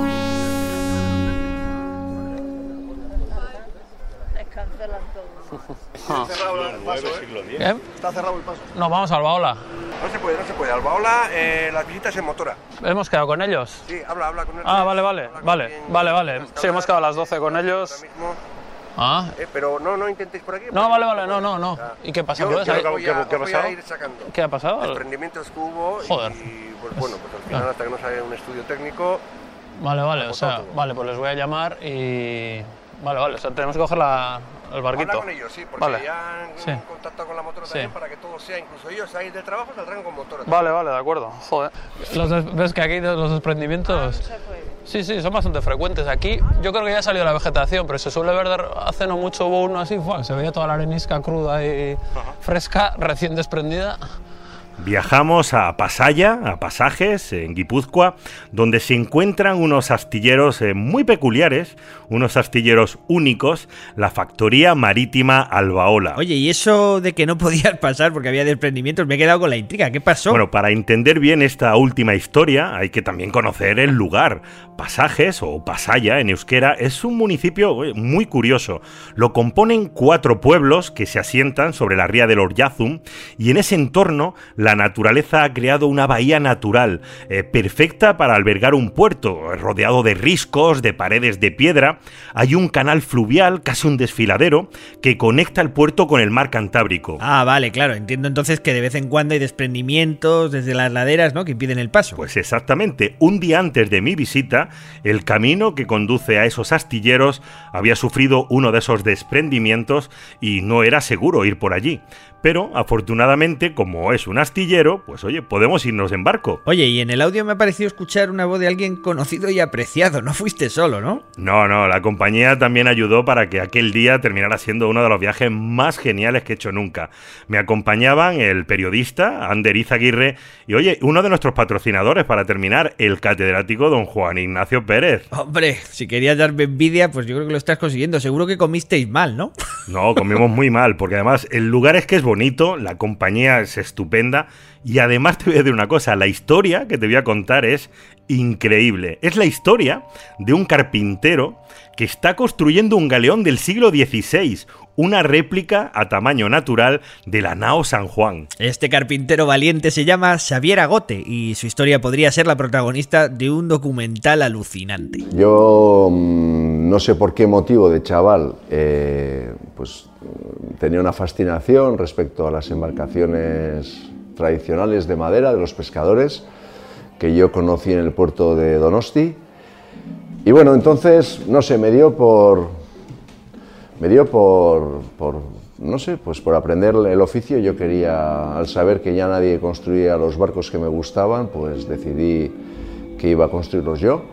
Está cerrado el paso, ¿Eh? Está cerrado el paso. Nos vamos a Albaola. No se puede. Albaola, las visitas en motora. ¿Hemos quedado con ellos? Sí, habla con ellos. Ah, vale. Sí, hemos quedado a las 12 con ellos. Ah. Pero no intentéis por aquí. No, vale, no. ¿Y qué pasa? ¿Qué ha pasado? ¿Qué ha pasado? Desprendimientos que hubo. Joder. Y pues al final hasta que no sale un estudio técnico. Vale, o sea, vale, pues les voy a llamar y Vale, o sea, tenemos que coger el barquito. Habla con ellos, sí, porque vale. ya han contactado con la motora también para que todo sea, incluso ellos ahí de trabajo saldrán con motora. Vale, de acuerdo. Joder. ¿Ves que aquí los desprendimientos? Sí, son bastante frecuentes. Aquí yo creo que ya ha salido la vegetación, pero se suele ver hace no mucho hubo uno así, se veía toda la arenisca cruda y fresca, recién desprendida. Viajamos a Pasaya, a Pasajes, en Guipúzcoa, donde se encuentran unos astilleros muy peculiares, unos astilleros únicos, la factoría marítima Albaola. Oye, y eso de que no podías pasar porque había desprendimientos, me he quedado con la intriga. ¿Qué pasó? Bueno, para entender bien esta última historia hay que también conocer el lugar. Pasajes, o Pasaya en euskera, es un municipio muy curioso. Lo componen 4 pueblos que se asientan sobre la ría del Oryazum, y en ese entorno la naturaleza ha creado una bahía natural perfecta para albergar un puerto, rodeado de riscos, de paredes de piedra. Hay un canal fluvial, casi un desfiladero, que conecta el puerto con el mar Cantábrico. Ah, vale, claro. Entiendo entonces que de vez en cuando hay desprendimientos desde las laderas, ¿no?, que impiden el paso. Pues exactamente. Un día antes de mi visita, el camino que conduce a esos astilleros había sufrido uno de esos desprendimientos y no era seguro ir por allí. Pero, afortunadamente, como es un astillero, pues oye, podemos irnos en barco. Oye, y en el audio me ha parecido escuchar una voz de alguien conocido y apreciado. No fuiste solo, ¿no? No, la compañía también ayudó para que aquel día terminara siendo uno de los viajes más geniales que he hecho nunca. Me acompañaban el periodista Ander Izaguirre y, oye, uno de nuestros patrocinadores para terminar, el catedrático don Juan Ignacio Pérez. Hombre, si querías darme envidia, pues yo creo que lo estás consiguiendo. Seguro que comisteis mal, ¿no? No, comimos muy mal, porque además el lugar es que es bonito, la compañía es estupenda y además te voy a decir una cosa, la historia que te voy a contar es increíble. Es la historia de un carpintero que está construyendo un galeón del siglo XVI, una réplica a tamaño natural de la nao San Juan. Este carpintero valiente se llama Xavier Agote y su historia podría ser la protagonista de un documental alucinante. Yo no sé por qué motivo de chaval, pues tenía una fascinación respecto a las embarcaciones tradicionales de madera de los pescadores que yo conocí en el puerto de Donosti. Y bueno, entonces, no sé, me dio por no sé, pues por aprender el oficio. Yo quería, al saber que ya nadie construía los barcos que me gustaban, pues decidí que iba a construirlos yo.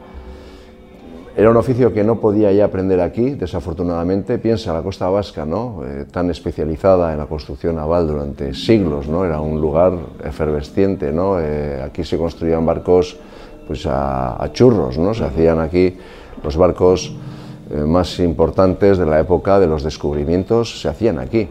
Era un oficio que no podía ya aprender aquí, desafortunadamente. Piensa la costa vasca, ¿no? Tan especializada en la construcción naval durante siglos, ¿no? Era un lugar efervesciente, ¿no? Aquí se construían barcos pues a churros, ¿no? Se hacían aquí los barcos más importantes de la época de los descubrimientos, se hacían aquí.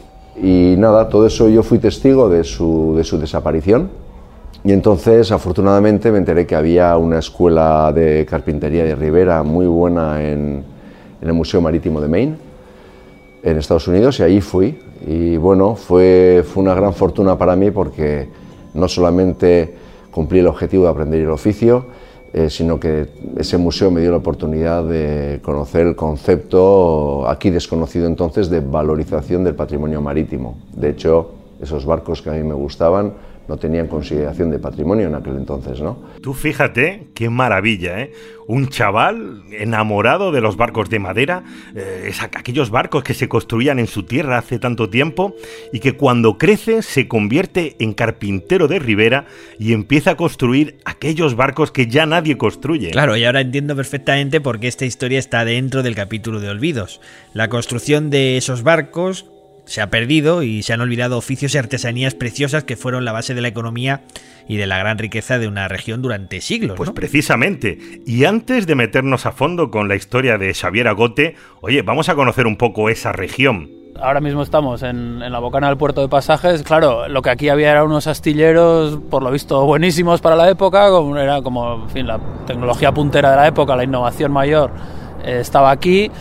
Y nada, todo eso yo fui testigo de su desaparición. Y entonces, afortunadamente, me enteré que había una escuela de carpintería de Ribera muy buena en el Museo Marítimo de Maine, en Estados Unidos, y allí fui. Y bueno, fue una gran fortuna para mí porque no solamente cumplí el objetivo de aprender el oficio, sino que ese museo me dio la oportunidad de conocer el concepto, aquí desconocido entonces, de valorización del patrimonio marítimo. De hecho, esos barcos que a mí me gustaban no tenían consideración de patrimonio en aquel entonces, ¿no? Tú fíjate qué maravilla, ¿eh? Un chaval enamorado de los barcos de madera, aquellos barcos que se construían en su tierra hace tanto tiempo y que cuando crece se convierte en carpintero de Ribera y empieza a construir aquellos barcos que ya nadie construye. Claro, y ahora entiendo perfectamente por qué esta historia está dentro del capítulo de Olvidos. La construcción de esos barcos se ha perdido y se han olvidado oficios y artesanías preciosas que fueron la base de la economía y de la gran riqueza de una región durante siglos, ¿no? Pues precisamente. Y antes de meternos a fondo con la historia de Xavier Agote, oye, vamos a conocer un poco esa región. Ahora mismo estamos en la bocana del puerto de Pasajes. Claro, lo que aquí había eran unos astilleros, por lo visto, buenísimos para la época. Era como, en fin, la tecnología puntera de la época, la innovación mayor estaba aquí.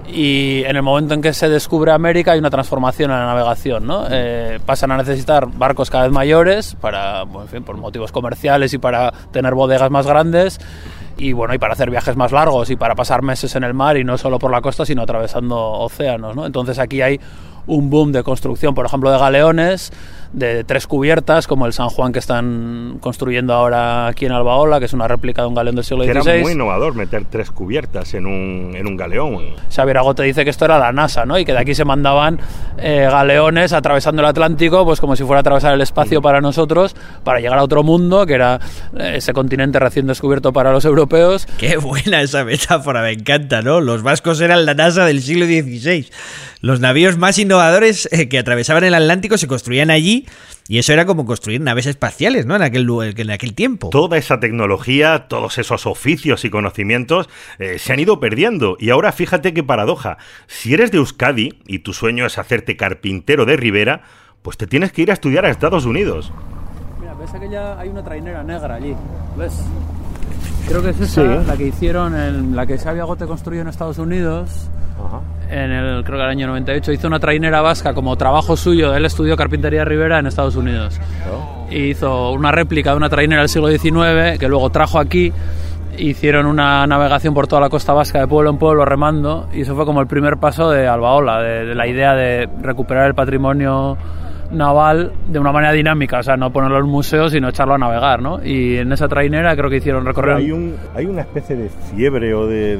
Y en el momento en que se descubre América hay una transformación en la navegación, ¿no? Pasan a necesitar barcos cada vez mayores para, bueno, en fin, por motivos comerciales y para tener bodegas más grandes y bueno, y para hacer viajes más largos y para pasar meses en el mar y no solo por la costa sino atravesando océanos, ¿no? Entonces aquí hay un boom de construcción, por ejemplo, de galeones de 3 cubiertas, como el San Juan que están construyendo ahora aquí en Albaola, que es una réplica de un galeón del siglo XVI. Era muy innovador meter 3 cubiertas en un galeón. Xavier Agote dice que esto era la NASA, ¿no? Y que de aquí se mandaban galeones atravesando el Atlántico, pues como si fuera a atravesar el espacio para nosotros, para llegar a otro mundo, que era ese continente recién descubierto para los europeos. Qué buena esa metáfora, me encanta, ¿no? Los vascos eran la NASA del siglo XVI. Los navíos más innovadores que atravesaban el Atlántico se construían allí, y eso era como construir naves espaciales, ¿no? En aquel tiempo. Toda esa tecnología, todos esos oficios y conocimientos se han ido perdiendo. Y ahora fíjate qué paradoja. Si eres de Euskadi y tu sueño es hacerte carpintero de Ribera, pues te tienes que ir a estudiar a Estados Unidos. Mira, ves que ya hay una trainera negra allí, ¿ves? Creo que es esa, la que hicieron, la que Xavier Agote construyó en Estados Unidos. Ajá. Creo que el año 98 hizo una trainera vasca como trabajo suyo. Él estudió carpintería de Ribera en Estados Unidos. Y hizo una réplica de una trainera del siglo XIX que luego trajo aquí. Hicieron una navegación por toda la costa vasca de pueblo en pueblo remando, y eso fue como el primer paso de Albaola, de la idea de recuperar el patrimonio naval de una manera dinámica, o sea, no ponerlo en un museo, sino echarlo a navegar, ¿no? Y en esa trainera creo que hicieron recorrer... Hay una especie de fiebre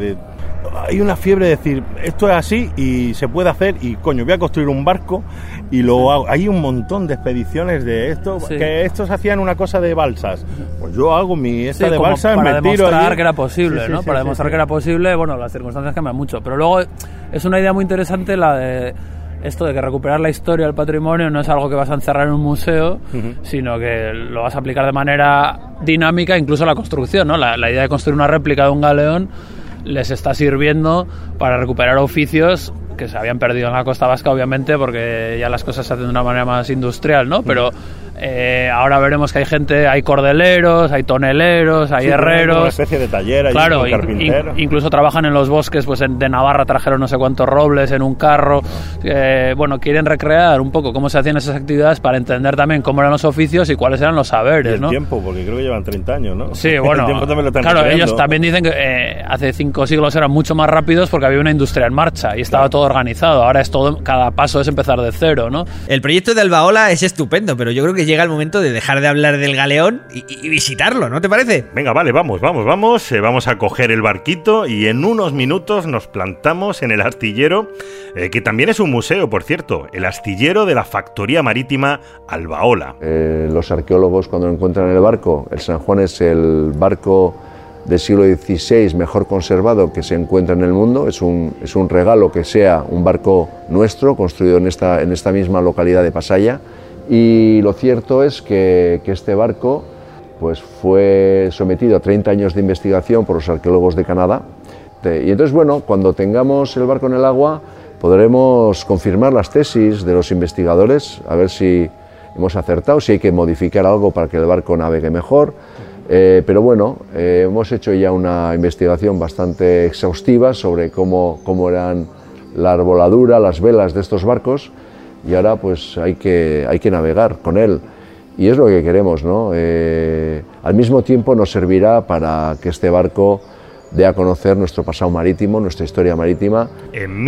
hay una fiebre de decir, esto es así y se puede hacer, y coño, voy a construir un barco y lo hago. Hay un montón de expediciones de esto, que estos hacían una cosa de balsas. Pues yo hago mi de balsas, para me tiro demostrar allí. Que era posible, ¿no? Para demostrar que era posible, bueno, las circunstancias cambian mucho, pero luego es una idea muy interesante la de esto de que recuperar la historia del patrimonio no es algo que vas a encerrar en un museo, sino que lo vas a aplicar de manera dinámica, incluso a la construcción, ¿no? La idea de construir una réplica de un galeón les está sirviendo para recuperar oficios que se habían perdido en la costa vasca, obviamente, porque ya las cosas se hacen de una manera más industrial, ¿no? Pero ahora veremos que hay gente, hay cordeleros, hay toneleros, hay herreros. Una especie de taller, hay claro, carpintero. Incluso trabajan en los bosques, pues de Navarra trajeron no sé cuántos robles en un carro. Bueno, quieren recrear un poco cómo se hacían esas actividades para entender también cómo eran los oficios y cuáles eran los saberes, ¿no? El tiempo, porque creo que llevan 30 años, ¿no? Sí, bueno, el tiempo también lo están claro, recreando. ellos también dicen que hace 5 siglos eran mucho más rápidos porque había una industria en marcha y estaba todo organizado. Ahora es todo, cada paso es empezar de cero, ¿no? El proyecto de Albaola es estupendo, pero yo creo que llega el momento de dejar de hablar del galeón y visitarlo, ¿no te parece? Venga, vale, vamos a coger el barquito y en unos minutos nos plantamos en el astillero, que también es un museo, por cierto, el astillero de la Factoría Marítima Albaola. Los arqueólogos, cuando encuentran el barco, el San Juan es el barco del siglo XVI mejor conservado que se encuentra en el mundo. Es un regalo que sea un barco nuestro, construido en esta misma localidad de Pasaya. Y lo cierto es que este barco pues, fue sometido a 30 años de investigación por los arqueólogos de Canadá. Y entonces, bueno, cuando tengamos el barco en el agua, podremos confirmar las tesis de los investigadores, a ver si hemos acertado, si hay que modificar algo para que el barco navegue mejor. Pero bueno, hemos hecho ya una investigación bastante exhaustiva sobre cómo eran la arboladura, las velas de estos barcos, y ahora pues hay que navegar con él, y es lo que queremos, ¿no? Al mismo tiempo nos servirá para que este barco dé a conocer nuestro pasado marítimo, nuestra historia marítima. En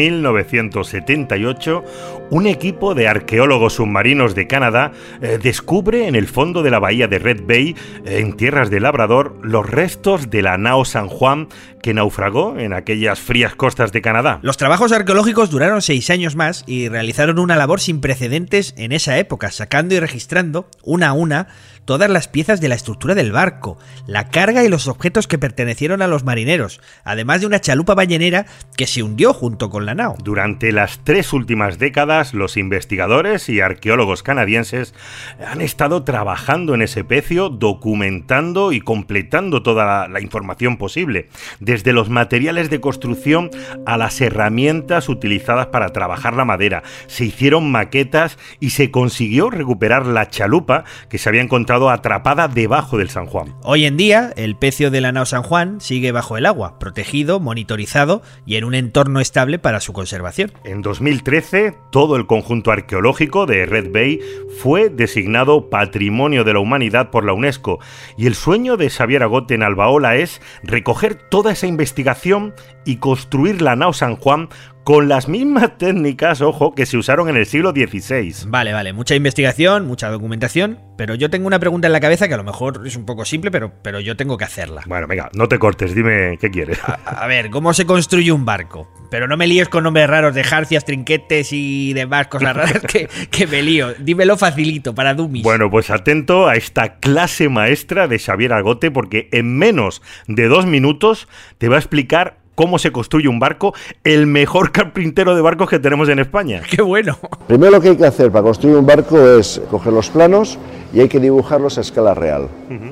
1978, un equipo de arqueólogos submarinos de Canadá descubre en el fondo de la bahía de Red Bay, en tierras de Labrador, los restos de la nao San Juan que naufragó en aquellas frías costas de Canadá. Los trabajos arqueológicos duraron 6 años más y realizaron una labor sin precedentes en esa época, sacando y registrando, una a una, todas las piezas de la estructura del barco, la carga y los objetos que pertenecieron a los marineros, además de una chalupa ballenera que se hundió junto con la nao. Durante las 3 últimas décadas, los investigadores y arqueólogos canadienses han estado trabajando en ese pecio, documentando y completando toda la información posible, desde los materiales de construcción a las herramientas utilizadas para trabajar la madera. Se hicieron maquetas y se consiguió recuperar la chalupa que se había encontrado atrapada debajo del San Juan. Hoy en día, el pecio de la nao San Juan sigue bajo el agua, protegido, monitorizado y en un entorno estable para su conservación. En 2013, todo el conjunto arqueológico de Red Bay fue designado Patrimonio de la Humanidad por la UNESCO, y el sueño de Xavier Agote en Albaola es recoger toda esa investigación y construir la nao San Juan con las mismas técnicas, ojo, que se usaron en el siglo XVI. Vale, mucha investigación, mucha documentación, pero yo tengo una pregunta en la cabeza que a lo mejor es un poco simple, pero yo tengo que hacerla. Bueno, venga, no te cortes, dime qué quieres. A ver, ¿cómo se construye un barco? Pero no me líes con nombres raros de jarcias, trinquetes y demás cosas raras que me lío. Dímelo facilito, para dummies. Bueno, pues atento a esta clase maestra de Xavier Argote, porque en menos de 2 minutos te va a explicar cómo se construye un barco, el mejor carpintero de barcos que tenemos en España. ¡Qué bueno! Primero lo que hay que hacer para construir un barco es coger los planos y hay que dibujarlos a escala real.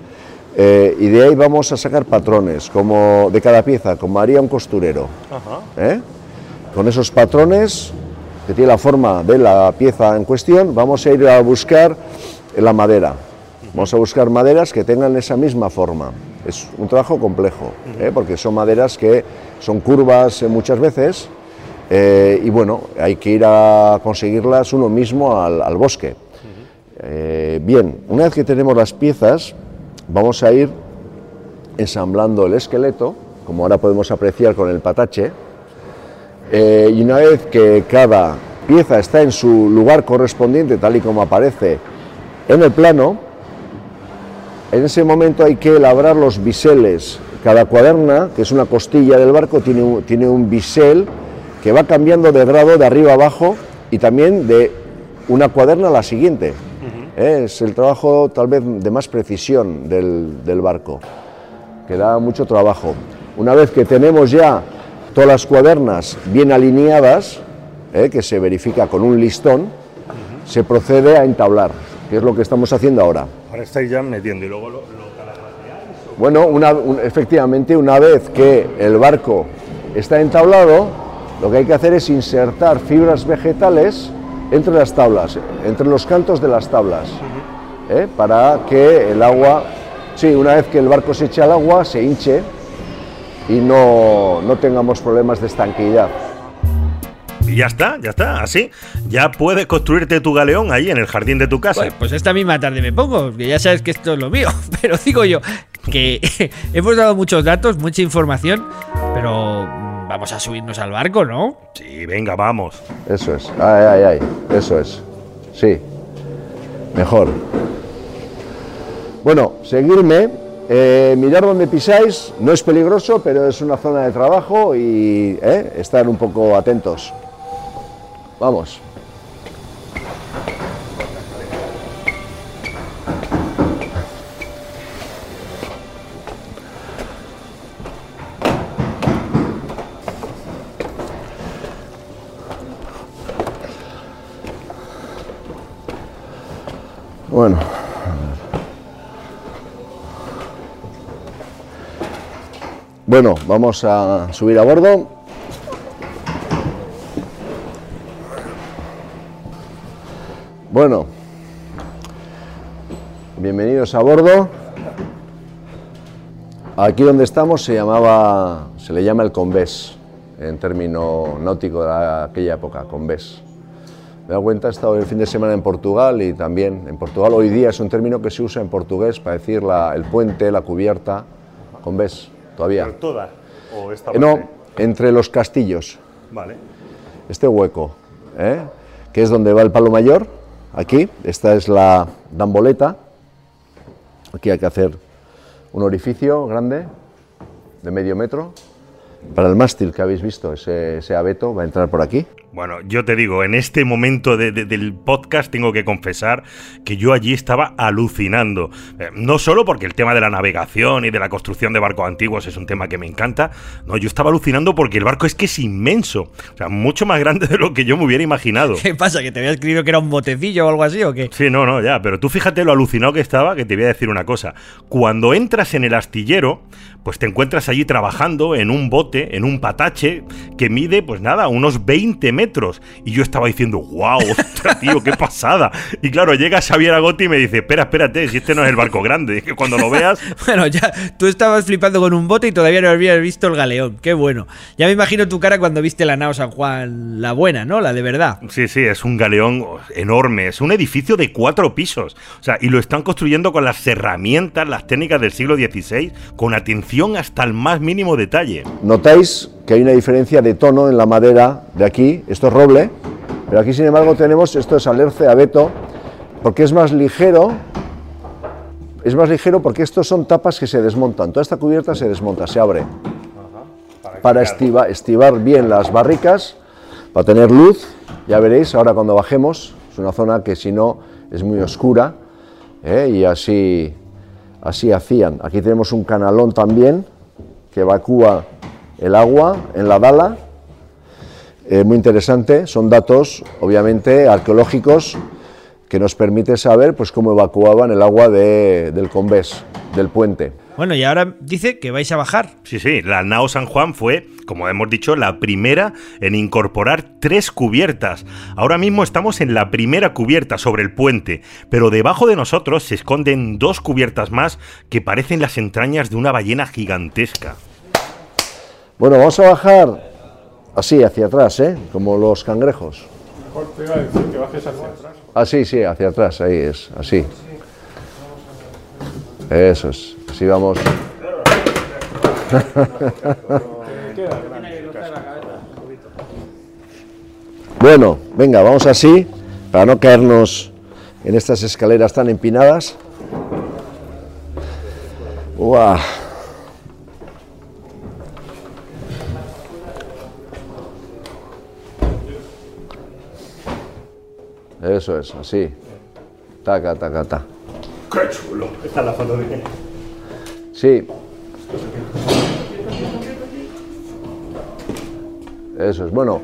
Y de ahí vamos a sacar patrones como de cada pieza, como haría un costurero. Con esos patrones, que tiene la forma de la pieza en cuestión, vamos a ir a buscar la madera. Vamos a buscar maderas que tengan esa misma forma. Es un trabajo complejo, porque son maderas que son curvas muchas veces, y bueno, hay que ir a conseguirlas uno mismo al bosque. Bien, una vez que tenemos las piezas, vamos a ir ensamblando el esqueleto, como ahora podemos apreciar con el patache, y una vez que cada pieza está en su lugar correspondiente, tal y como aparece en el plano, en ese momento hay que labrar los biseles. Cada cuaderna, que es una costilla del barco, tiene un bisel que va cambiando de grado de arriba a abajo y también de una cuaderna a la siguiente. Es el trabajo tal vez de más precisión del barco, que da mucho trabajo. Una vez que tenemos ya todas las cuadernas bien alineadas, que se verifica con un listón, se procede a entablar, que es lo que estamos haciendo ahora. Ahora estáis ya metiendo y luego lo Bueno, efectivamente, una vez que el barco está entablado, lo que hay que hacer es insertar fibras vegetales entre las tablas, entre los cantos de las tablas, para que el agua, una vez que el barco se eche al agua, se hinche y no tengamos problemas de estanqueidad. Y ya está, así. Ya puedes construirte tu galeón ahí en el jardín de tu casa. Pues esta misma tarde me pongo, que ya sabes que esto es lo mío. Pero digo yo que hemos dado muchos datos, mucha información, pero vamos a subirnos al barco, ¿no? Sí, venga, vamos. Eso es, eso es. Sí, mejor. Bueno, seguirme. Mirar dónde pisáis, no es peligroso, pero es una zona de trabajo y estar un poco atentos. Vamos. Bueno. Bueno, vamos a subir a bordo. Bueno, bienvenidos a bordo. Aquí donde estamos se le llama el combés, en término náutico de aquella época, combés. Me he dado cuenta, he estado el fin de semana en Portugal y también en Portugal hoy día es un término que se usa en portugués para decir el puente, la cubierta, combés. Todavía. ¿Pero toda? ¿O esta parte? No, entre los castillos. Vale. Este hueco, que es donde va el palo mayor, aquí, esta es la damboleta. Aquí hay que hacer un orificio grande, de medio metro, para el mástil que habéis visto, ese abeto va a entrar por aquí. Bueno, yo te digo, en este momento del podcast tengo que confesar que yo allí estaba alucinando. No solo porque el tema de la navegación y de la construcción de barcos antiguos es un tema que me encanta, no, yo estaba alucinando porque el barco es que es inmenso. O sea, mucho más grande de lo que yo me hubiera imaginado. ¿Qué pasa? ¿Que te habías creído que era un botecillo o algo así o qué? Sí, no, ya, pero tú fíjate lo alucinado que estaba, que te voy a decir una cosa. Cuando entras en el astillero, pues te encuentras allí trabajando en un bote, en un patache, que mide, pues nada, unos 20 metros. Y yo estaba diciendo, wow, ostras, tío, qué pasada. Y claro, llega Xavier Argote y me dice, espérate, si este no es el barco grande, que cuando lo veas... Bueno, ya, tú estabas flipando con un bote y todavía no habías visto el galeón, qué bueno. Ya me imagino tu cara cuando viste la nao San Juan, la buena, ¿no? La de verdad. Sí, es un galeón enorme, es un edificio de 4 pisos. O sea, y lo están construyendo con las herramientas, las técnicas del siglo XVI, con atención hasta el más mínimo detalle. Notáis que hay una diferencia de tono en la madera de aquí. Esto es roble, pero aquí sin embargo tenemos, esto es alerce, abeto, porque es más ligero. Es más ligero porque estos son tapas que se desmontan. Toda esta cubierta se desmonta, se abre. Para estivar bien las barricas, para tener luz. Ya veréis ahora cuando bajemos. Es una zona que si no es muy oscura. Y así hacían. Aquí tenemos un canalón también que evacúa el agua en la Dala. Muy interesante. Son datos, obviamente, arqueológicos, que nos permite saber pues cómo evacuaban el agua del Convés, del puente. Bueno, y ahora dice que vais a bajar. Sí, la nao San Juan fue, como hemos dicho, la primera en incorporar 3 cubiertas. Ahora mismo estamos en la primera cubierta sobre el puente, pero debajo de nosotros se esconden 2 cubiertas más que parecen las entrañas de una ballena gigantesca. Bueno, vamos a bajar así, hacia atrás, como los cangrejos. Mejor te iba a decir que bajes hacia atrás. Ah, sí, hacia atrás, ahí es, así. Eso es, así vamos. Bueno, venga, vamos así, para no caernos en estas escaleras tan empinadas. ¡Uah! Eso es, así. Taca, taca, taca. ¡Qué chulo! Esta es la foto de qué. Sí. Eso es, bueno.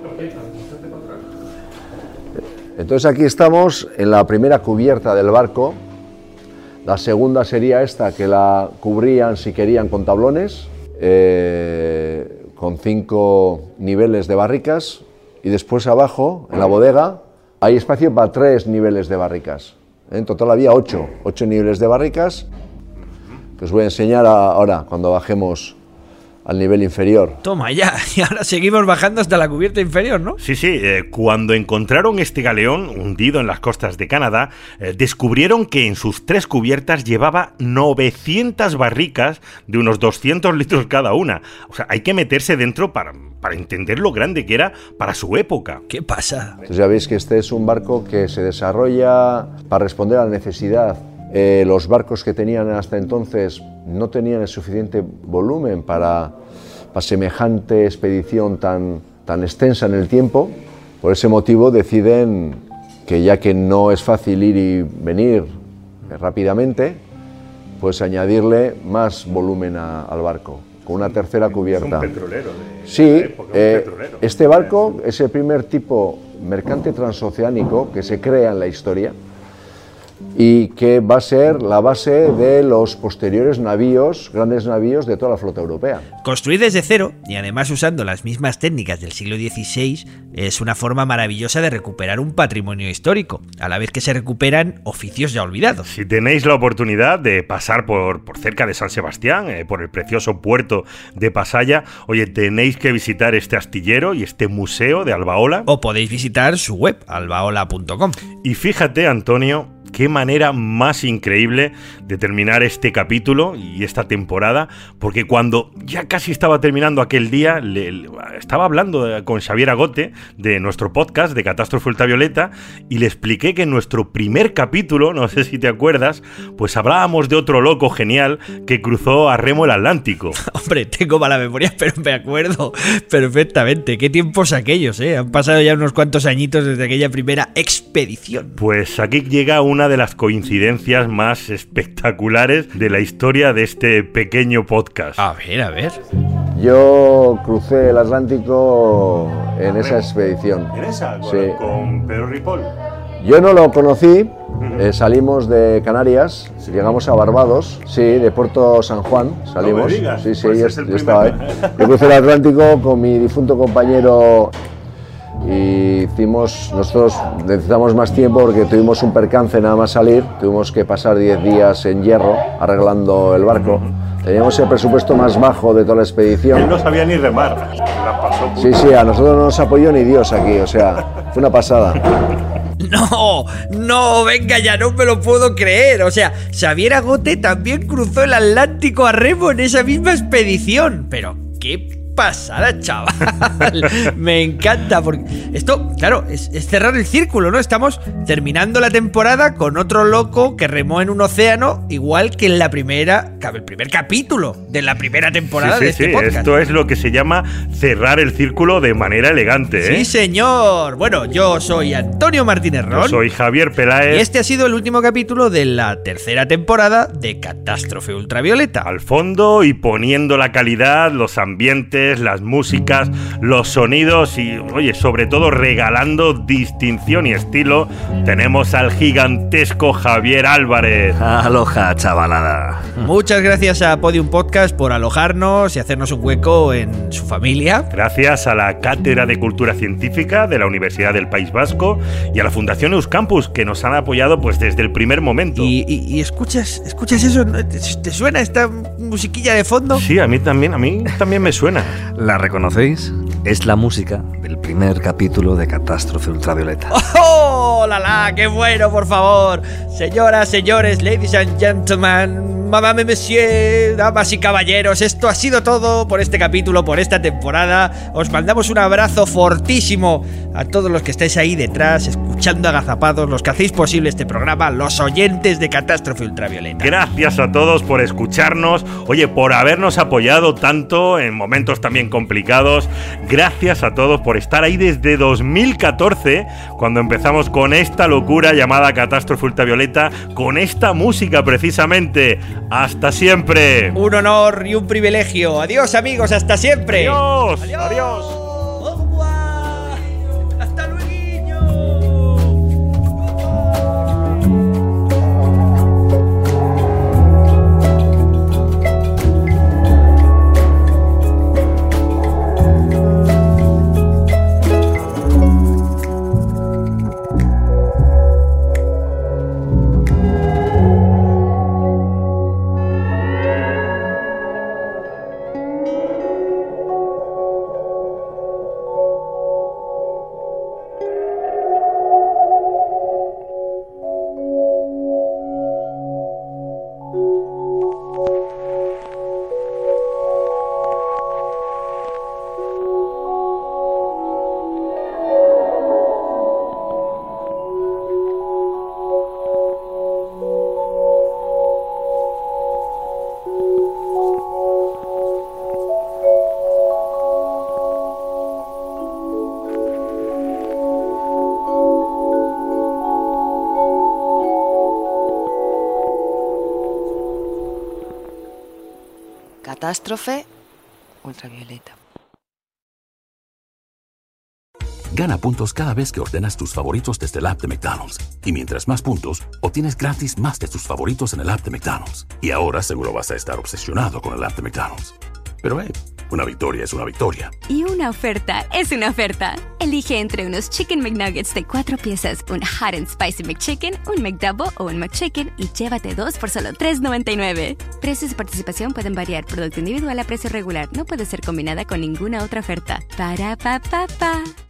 Entonces aquí estamos en la primera cubierta del barco. La segunda sería esta, que la cubrían si querían con tablones, con 5 niveles de barricas. Y después abajo, en la bodega, hay espacio para 3 niveles de barricas. En total había 8 niveles de barricas, que os voy a enseñar ahora, cuando bajemos al nivel inferior. Toma ya, y ahora seguimos bajando hasta la cubierta inferior, ¿no? Sí, cuando encontraron este galeón hundido en las costas de Canadá, descubrieron que en sus 3 cubiertas llevaba 900 barricas de unos 200 litros cada una. O sea, hay que meterse dentro para entender lo grande que era para su época. ¿Qué pasa? Entonces ya veis que este es un barco que se desarrolla para responder a la necesidad. Los barcos que tenían hasta entonces no tenían el suficiente volumen para semejante expedición tan extensa en el tiempo. Por ese motivo deciden que, ya que no es fácil ir y venir rápidamente, pues añadirle más volumen al barco, con una tercera cubierta. Es un petrolero. Sí, este barco es el primer tipo mercante transoceánico que se crea en la historia y que va a ser la base de los posteriores navíos, grandes navíos de toda la flota europea. Construir desde cero, y además usando las mismas técnicas del siglo XVI, es una forma maravillosa de recuperar un patrimonio histórico, a la vez que se recuperan oficios ya olvidados. Si tenéis la oportunidad de pasar por cerca de San Sebastián, por el precioso puerto de Pasaya, oye, tenéis que visitar este astillero y este museo de Albaola. O podéis visitar su web, albaola.com. Y fíjate, Antonio, qué manera más increíble de terminar este capítulo y esta temporada, porque cuando ya casi estaba terminando aquel día, estaba hablando con Xavier Agote de nuestro podcast de Catástrofe Ultravioleta y le expliqué que en nuestro primer capítulo, no sé si te acuerdas, pues hablábamos de otro loco genial que cruzó a remo el Atlántico. Hombre, tengo mala memoria, pero me acuerdo perfectamente. Qué tiempos aquellos, ¿eh? Han pasado ya unos cuantos añitos desde aquella primera expedición. Pues aquí llega una de las coincidencias más espectaculares de la historia de este pequeño podcast. A ver. Yo crucé el Atlántico en esa expedición. ¿En esa? Sí. ¿Con Pedro Ripoll? Yo no lo conocí, salimos de Canarias, llegamos a Barbados, sí, de Puerto San Juan salimos. No me digas, sí, pues yo estaba ahí. Yo crucé el Atlántico con mi difunto compañero y nosotros necesitamos más tiempo porque tuvimos un percance nada más salir, tuvimos que pasar 10 días en Hierro arreglando el barco. Teníamos el presupuesto más bajo de toda la expedición. Él no sabía ni remar. La pasó. Sí, a nosotros no nos apoyó ni Dios aquí, o sea, fue una pasada. No, venga, ya no me lo puedo creer. O sea, Xavier Agote también cruzó el Atlántico a remo en esa misma expedición. Pero, ¿qué pasada, chaval. Me encanta, porque esto, claro, es cerrar el círculo, ¿no? Estamos terminando la temporada con otro loco que remó en un océano, igual que en el primer capítulo de la primera temporada de este podcast. Esto es lo que se llama cerrar el círculo de manera elegante, ¿eh? Sí, señor. Bueno, yo soy Antonio Martínez Ron. Yo soy Javier Peláez. Y este ha sido el último capítulo de la tercera temporada de Catástrofe Ultravioleta. Al fondo y poniendo la calidad, los ambientes, las músicas, los sonidos y, oye, sobre todo regalando distinción y estilo, tenemos al gigantesco Javier Álvarez. Aloha, chavalada. Muchas gracias a Podium Podcast por alojarnos y hacernos un hueco en su familia. Gracias a la Cátedra de Cultura Científica de la Universidad del País Vasco y a la Fundación Euskampus, que nos han apoyado pues desde el primer momento. ¿Y escuchas eso? ¿Te suena esta musiquilla de fondo? Sí, a mí también me suena. ¿La reconocéis? Es la música del primer capítulo de Catástrofe Ultravioleta. ¡Oh, la la! ¡Qué bueno, por favor! Señoras, señores, ladies and gentlemen, madame, monsieur, damas y caballeros, esto ha sido todo por este capítulo, por esta temporada. Os mandamos un abrazo fortísimo a todos los que estáis ahí detrás, escuchando agazapados, los que hacéis posible este programa, los oyentes de Catástrofe Ultravioleta. Gracias a todos por escucharnos, oye, por habernos apoyado tanto en momentos también complicados. Gracias a todos por estar ahí desde 2014, cuando empezamos con esta locura llamada Catástrofe Ultravioleta, con esta música precisamente. ¡Hasta siempre! Un honor y un privilegio. Adiós, amigos, hasta siempre. Adiós. Adiós. Hasta luego. Catástrofe Ultravioleta. Gana puntos cada vez que ordenas tus favoritos desde el app de McDonald's. Y mientras más puntos, obtienes gratis más de tus favoritos en el app de McDonald's. Y ahora seguro vas a estar obsesionado con el app de McDonald's. Pero una victoria es una victoria. Y una oferta es una oferta. Elige entre unos Chicken McNuggets de 4 piezas, un Hot and Spicy McChicken, un McDouble o un McChicken y llévate 2 por solo $3.99. Precios de participación pueden variar. Producto individual a precio regular. No puede ser combinada con ninguna otra oferta. Para pa pa pa.